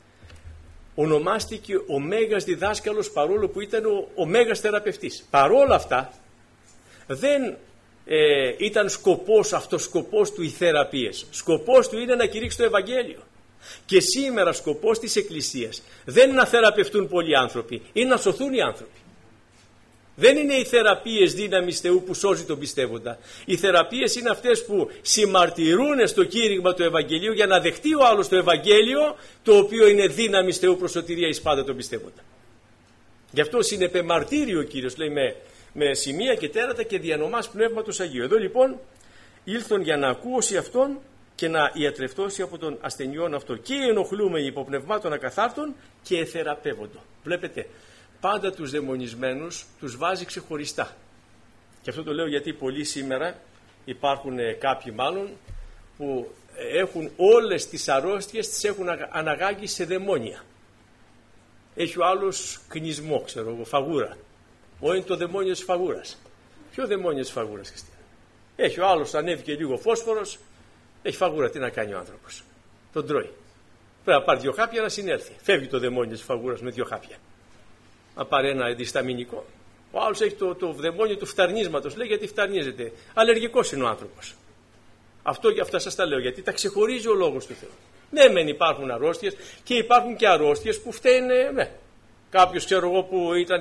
ονομάστηκε ο Μέγας Διδάσκαλος, παρόλο που ήταν ο Μέγας Θεραπευτής. Παρόλα αυτά δεν ήταν αυτός σκοπός του οι θεραπείες. Σκοπός του είναι να κηρύξει το Ευαγγέλιο. Και σήμερα σκοπός της Εκκλησίας δεν είναι να θεραπευτούν πολλοί άνθρωποι, είναι να σωθούν οι άνθρωποι. Δεν είναι οι θεραπείες δύναμης Θεού που σώζει τον πιστεύοντα. Οι θεραπείες είναι αυτές που συμμαρτυρούν στο κήρυγμα του Ευαγγελίου για να δεχτεί ο άλλος το Ευαγγέλιο, το οποίο είναι δύναμης Θεού προς σωτηρία εις πάντα τον πιστεύοντα. Γι' αυτό συνεπέ μαρτύριο ο Κύριος, λέει, με σημεία και τέρατα και διανομάς Πνεύματος Αγίου. Εδώ λοιπόν ήλθον για να ακούσει αυτόν και να ιατρευτώσει από τον ασθενειών αυτό. Και ενοχλούμε υποπνευμάτων ακαθάρτων και εθεραπεύοντο. Βλέπετε, πάντα τους δαιμονισμένους τους βάζει ξεχωριστά. Και αυτό το λέω γιατί πολλοί σήμερα υπάρχουν κάποιοι μάλλον που έχουν όλες τις αρρώστιες, τις έχουν αναγάγει σε δαιμόνια. Έχει ο άλλος κνισμό, ξέρω εγώ, φαγούρα. Είναι το δαιμόνιο της φαγούρας. Ποιο δαιμόνιο της φαγούρας, Χριστίνα? Έχει ο άλλος, ανέβηκε λίγο φόσφορος, έχει φαγούρα. Τι να κάνει ο άνθρωπος? Τον τρώει. Πρέπει να πάρει 2 χάπια να συνέλθει. Φεύγει το δαιμόνιο της φαγούρας με 2 χάπια. Να πάρει ένα αντισταμινικό. Ο άλλος έχει το δαιμόνιο του φταρνίσματος, λέει, γιατί φταρνίζεται. Αλλεργικός είναι ο άνθρωπος. Αυτό και αυτά σας τα λέω, γιατί τα ξεχωρίζει ο λόγος του Θεού. Ναι, μεν υπάρχουν αρρώστιες και υπάρχουν και αρρώστιες που φταίνε, ναι. Κάποιος, ξέρω εγώ, που ήταν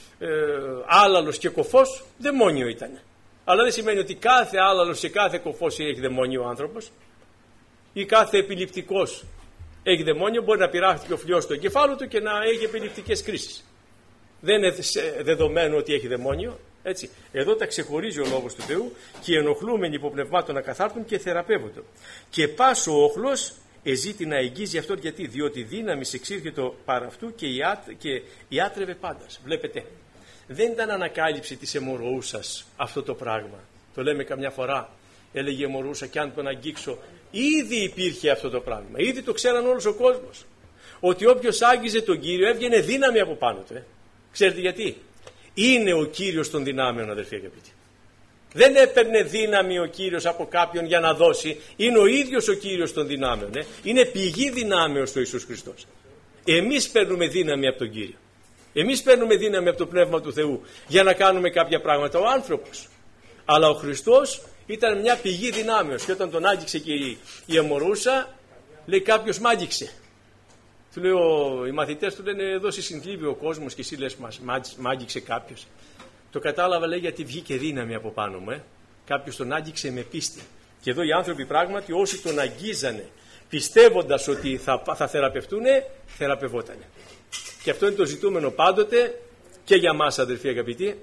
άλαλος και κοφός, δαιμόνιο ήταν. Αλλά δεν σημαίνει ότι κάθε άλαλος και κάθε κοφός έχει δαιμόνιο ο άνθρωπος, ή κάθε επιληπτικός έχει δαιμόνιο. Μπορεί να πειράχτηκε ο φλοιός στο εγκεφάλου του και να έχει επιληπτικές κρίσεις. Δεν είναι δεδομένο ότι έχει δαιμόνιο. Έτσι. Εδώ τα ξεχωρίζει ο λόγος του Θεού και οι ενοχλούμενοι υποπνευμάτων ακαθάρτουν και θεραπεύονται. Και πας ο όχλος εζήτη να εγγύζει αυτόν, γιατί? Διότι δύναμης εξήρχε το παρά αυτού και ιάτρευε πάντας. Βλέπετε, δεν ήταν ανακάλυψη της αιμορροούσας αυτό το πράγμα. Το λέμε καμιά φορά, έλεγε η αιμορροούσα, και αν τον αγγίξω. Ήδη υπήρχε αυτό το πράγμα. Ήδη το ξέραν όλος ο κόσμος. Ότι όποιος άγγιζε τον Κύριο έβγαινε δύναμη από πάνω του. Ξέρετε γιατί? Είναι ο Κύριος των δυνάμεων, αδερφοί αγαπητοί. Δεν έπαιρνε δύναμη ο Κύριος από κάποιον για να δώσει. Είναι ο ίδιος ο Κύριος των δυνάμεων. Είναι πηγή δυνάμεως ο Ιησούς Χριστός. Εμείς παίρνουμε δύναμη από τον Κύριο. Εμείς παίρνουμε δύναμη από το Πνεύμα του Θεού για να κάνουμε κάποια πράγματα. Ο άνθρωπος. Αλλά ο Χριστός ήταν μια πηγή δυνάμεως. Και όταν τον άγγιξε και η αιμορρούσα, λέει, κάποιος μ' άγγιξε. Του λέει, οι μαθητές του λένε, εδώ σε συγκλείβει ο κόσμος και εσύ λες, μ' άγγιξε κάποιος. Το κατάλαβα, λέει, γιατί βγήκε δύναμη από πάνω μου. Κάποιος τον άγγιξε με πίστη. Και εδώ οι άνθρωποι πράγματι, όσοι τον αγγίζανε πιστεύοντας ότι θα θεραπευτούνε, θεραπευότανε. Και αυτό είναι το ζητούμενο πάντοτε και για μας, αδελφοί αγαπητοί,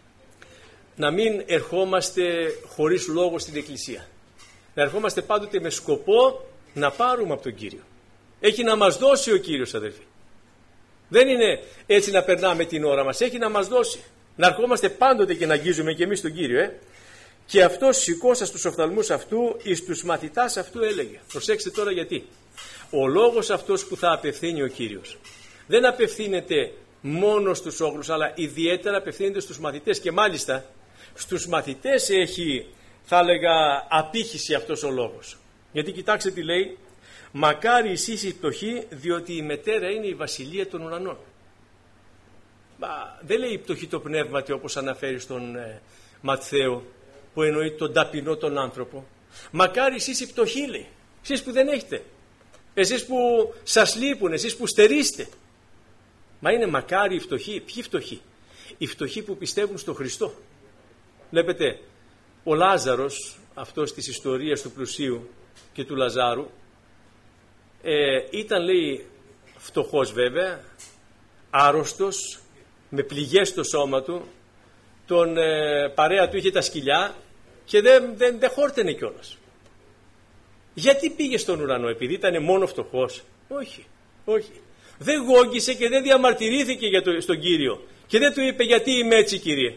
να μην ερχόμαστε χωρίς λόγο στην Εκκλησία. Να ερχόμαστε πάντοτε με σκοπό να πάρουμε από τον Κύριο. Έχει να μας δώσει ο Κύριος, αδελφοί. Δεν είναι έτσι να περνάμε την ώρα μας. Έχει να μας δώσει. Να ερχόμαστε πάντοτε και να αγγίζουμε και εμείς τον Κύριο. Και αυτός σηκώσα στους οφθαλμούς αυτού εις τους μαθητάς αυτού έλεγε. Προσέξτε τώρα γιατί. Ο λόγος αυτός που θα απευθύνει ο Κύριος δεν απευθύνεται μόνο στους όχλους, αλλά ιδιαίτερα απευθύνεται στους μαθητές. Και μάλιστα στους μαθητές έχει, θα έλεγα, απήχηση αυτός ο λόγος. Γιατί κοιτάξτε τι λέει. Μακάρι εσείς οι πτωχοί, διότι η μετέρα είναι η βασιλεία των ουρανών. Δεν λέει η πτωχή το πνεύματι, όπως αναφέρει στον Ματθαίο, που εννοεί τον ταπεινό τον άνθρωπο. Μακάρι εσείς οι πτωχοί, λέει. Εσείς που δεν έχετε. Εσείς που σας λείπουν, εσείς που στερείστε. Μα είναι μακάρι οι φτωχοί. Ποιοι φτωχοί? Οι φτωχοί που πιστεύουν στον Χριστό. Βλέπετε, ο Λάζαρος, αυτός της ιστορίας του πλουσίου και του Λαζάρου, ήταν, λέει, φτωχός βέβαια, άρρωστος, με πληγές στο σώμα του, τον παρέα του είχε τα σκυλιά και δεν χόρτενε κιόλας. Γιατί πήγε στον ουρανό? Επειδή ήταν μόνο φτωχός? Όχι. Δεν γόγγισε και δεν διαμαρτυρήθηκε στον Κύριο και δεν του είπε, γιατί είμαι έτσι, Κύριε?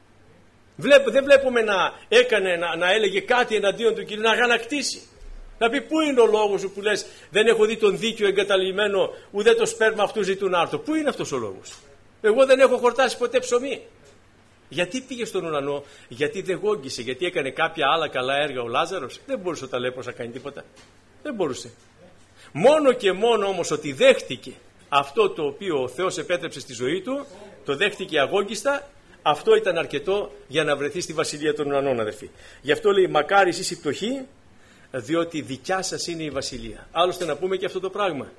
Δεν βλέπουμε να έλεγε κάτι εναντίον του Κυρίου, να αγανακτήσει. Να πει, πού είναι ο λόγος σου που λες, δεν έχω δει τον δίκαιο εγκαταλειμμένο, ουδέ το σπέρμα αυτού ζητούν άρτο? Πού είναι αυτός ο λόγος? Εγώ δεν έχω χορτάσει ποτέ ψωμί. Γιατί πήγε στον ουρανό? Γιατί δεν γόγγισε? Γιατί έκανε κάποια άλλα καλά έργα ο Λάζαρος? Δεν μπορούσε ο ταλέπος να κάνει τίποτα. Δεν μπορούσε. Μόνο και μόνο όμως ότι δέχτηκε αυτό το οποίο ο Θεός επέτρεψε στη ζωή του, το δέχτηκε αγόγγιστα, αυτό ήταν αρκετό για να βρεθεί στη βασιλεία των ουρανών, αδερφοί. Γι' αυτό λέει, μακάρι εσείς οι πτωχοί, διότι δικιά σας είναι η βασιλεία. Άλλωστε να πούμε και αυτό το πράγμα,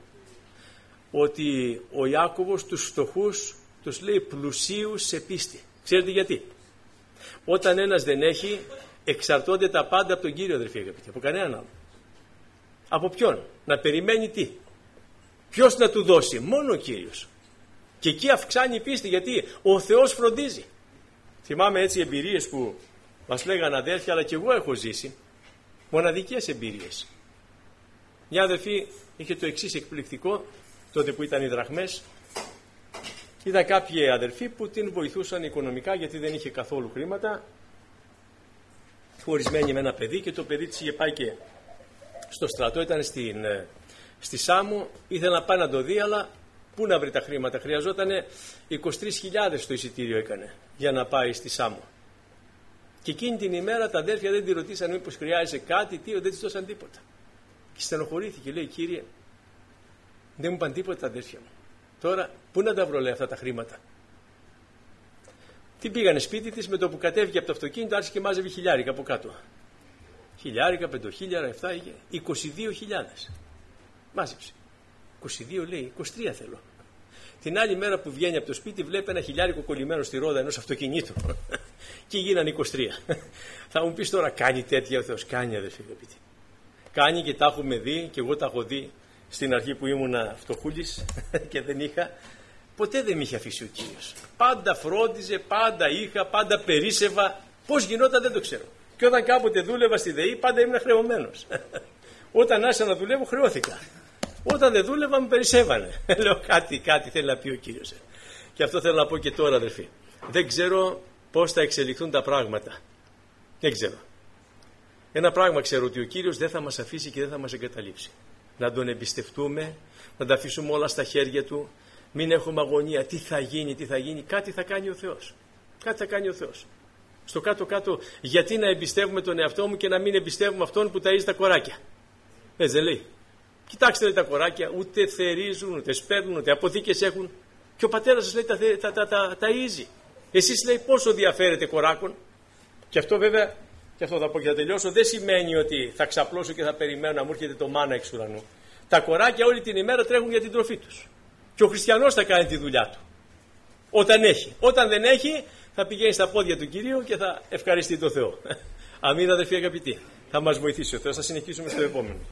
ότι ο Ιάκωβος τους φτωχούς τους λέει πλουσίους σε πίστη. Ξέρετε γιατί? Όταν ένας δεν έχει, εξαρτώνται τα πάντα από τον Κύριο, αδερφοί αγαπητοί, από κανέναν άλλο. Από ποιον? Να περιμένει τι? Ποιος να του δώσει? Μόνο ο Κύριος. Και εκεί αυξάνει η πίστη, γιατί ο Θεός φροντίζει. Θυμάμαι έτσι εμπειρίες που μας λέγανε αδέρφια, αλλά και εγώ έχω ζήσει μοναδικές εμπειρίες. Μια αδερφή είχε το εξής εκπληκτικό, τότε που ήταν οι δραχμές. Είδα κάποιοι αδερφοί που την βοηθούσαν οικονομικά, γιατί δεν είχε καθόλου χρήματα, χωρισμένη με ένα παιδί, και το παιδί της είχε πάει και στο στρατό, ήταν στη Σάμο, ήθελε να πάει να το δει, αλλά πού να βρει τα χρήματα? Χρειαζόταν 23.000 το εισιτήριο έκανε για να πάει στη Σάμο. Και εκείνη την ημέρα τα αδέρφια δεν τη ρωτήσαν μήπως χρειάζεται κάτι, δεν της δώσαν τίποτα. Και στενοχωρήθηκε, λέει, Κύριε, δεν μου είπαν τίποτα τα αδέρφια μου. Τώρα πού να τα βρω, λέει, αυτά τα χρήματα? Τι πήγανε σπίτι της, με το που κατέβηκε από το αυτοκίνητο άρχισε και μάζευε χιλιάρικα από κάτω. Χιλιάρικα, 5.000, 7, είχε 22.000. Μάζεψε. 22 λέει, 23 θέλω. Την άλλη μέρα που βγαίνει από το σπίτι βλέπει ένα χιλιάρικο κολλημένο στη ρόδα ενός αυτοκινήτου. Και γίνανε 23. Θα μου πεις τώρα, κάνει τέτοια ο Θεός? Κάνει, αδερφοί αγαπητοί. Κάνει, και τα έχουμε δει, και εγώ τα έχω δει στην αρχή που ήμουνα φτωχούλης και δεν είχα. Ποτέ δεν με είχε αφήσει ο Κύριος. Πάντα φρόντιζε, πάντα είχα, πάντα περίσσευα. Πώς γινόταν δεν το ξέρω. Και όταν κάποτε δούλευα στη ΔΕΗ, πάντα ήμουν χρεωμένος. Όταν άρχισα να δουλεύω, χρεώθηκα. Όταν δεν δούλευα, με περισσεύανε. Λέω κάτι θέλει να πει ο Κύριος. Και αυτό θέλω να πω και τώρα, αδερφοί. Δεν ξέρω πώς θα εξελιχθούν τα πράγματα. Δεν ξέρω. Ένα πράγμα ξέρω, ότι ο Κύριος δεν θα μας αφήσει και δεν θα μας εγκαταλείψει. Να τον εμπιστευτούμε, να τα αφήσουμε όλα στα χέρια του. Μην έχουμε αγωνία. Τι θα γίνει, τι θα γίνει. Κάτι θα κάνει ο Θεός. Κάτι θα κάνει ο Θεός. Στο κάτω-κάτω, γιατί να εμπιστεύουμε τον εαυτό μου και να μην εμπιστεύουμε αυτόν που ταΐζει τα κοράκια? Έτσι δεν λέει? Κοιτάξτε, λέει, τα κοράκια ούτε θερίζουν, ούτε σπέρνουν, ούτε αποθήκες έχουν. Και ο πατέρας σας, λέει, τα ταΐζει. Εσείς, λέει, πόσο διαφέρετε κοράκων? Και αυτό βέβαια, και αυτό θα πω και θα τελειώσω, δεν σημαίνει ότι θα ξαπλώσω και θα περιμένω να μου έρχεται το μάνα εξ ουρανού. Τα κοράκια όλη την ημέρα τρέχουν για την τροφή τους. Και ο χριστιανός θα κάνει τη δουλειά του. Όταν έχει. Όταν δεν έχει, θα πηγαίνει στα πόδια του Κυρίου και θα ευχαριστεί τον Θεό. Αμήν, αδερφοί αγαπητοί. Θα μας βοηθήσει ο Θεός. Θα συνεχίσουμε στο επόμενο.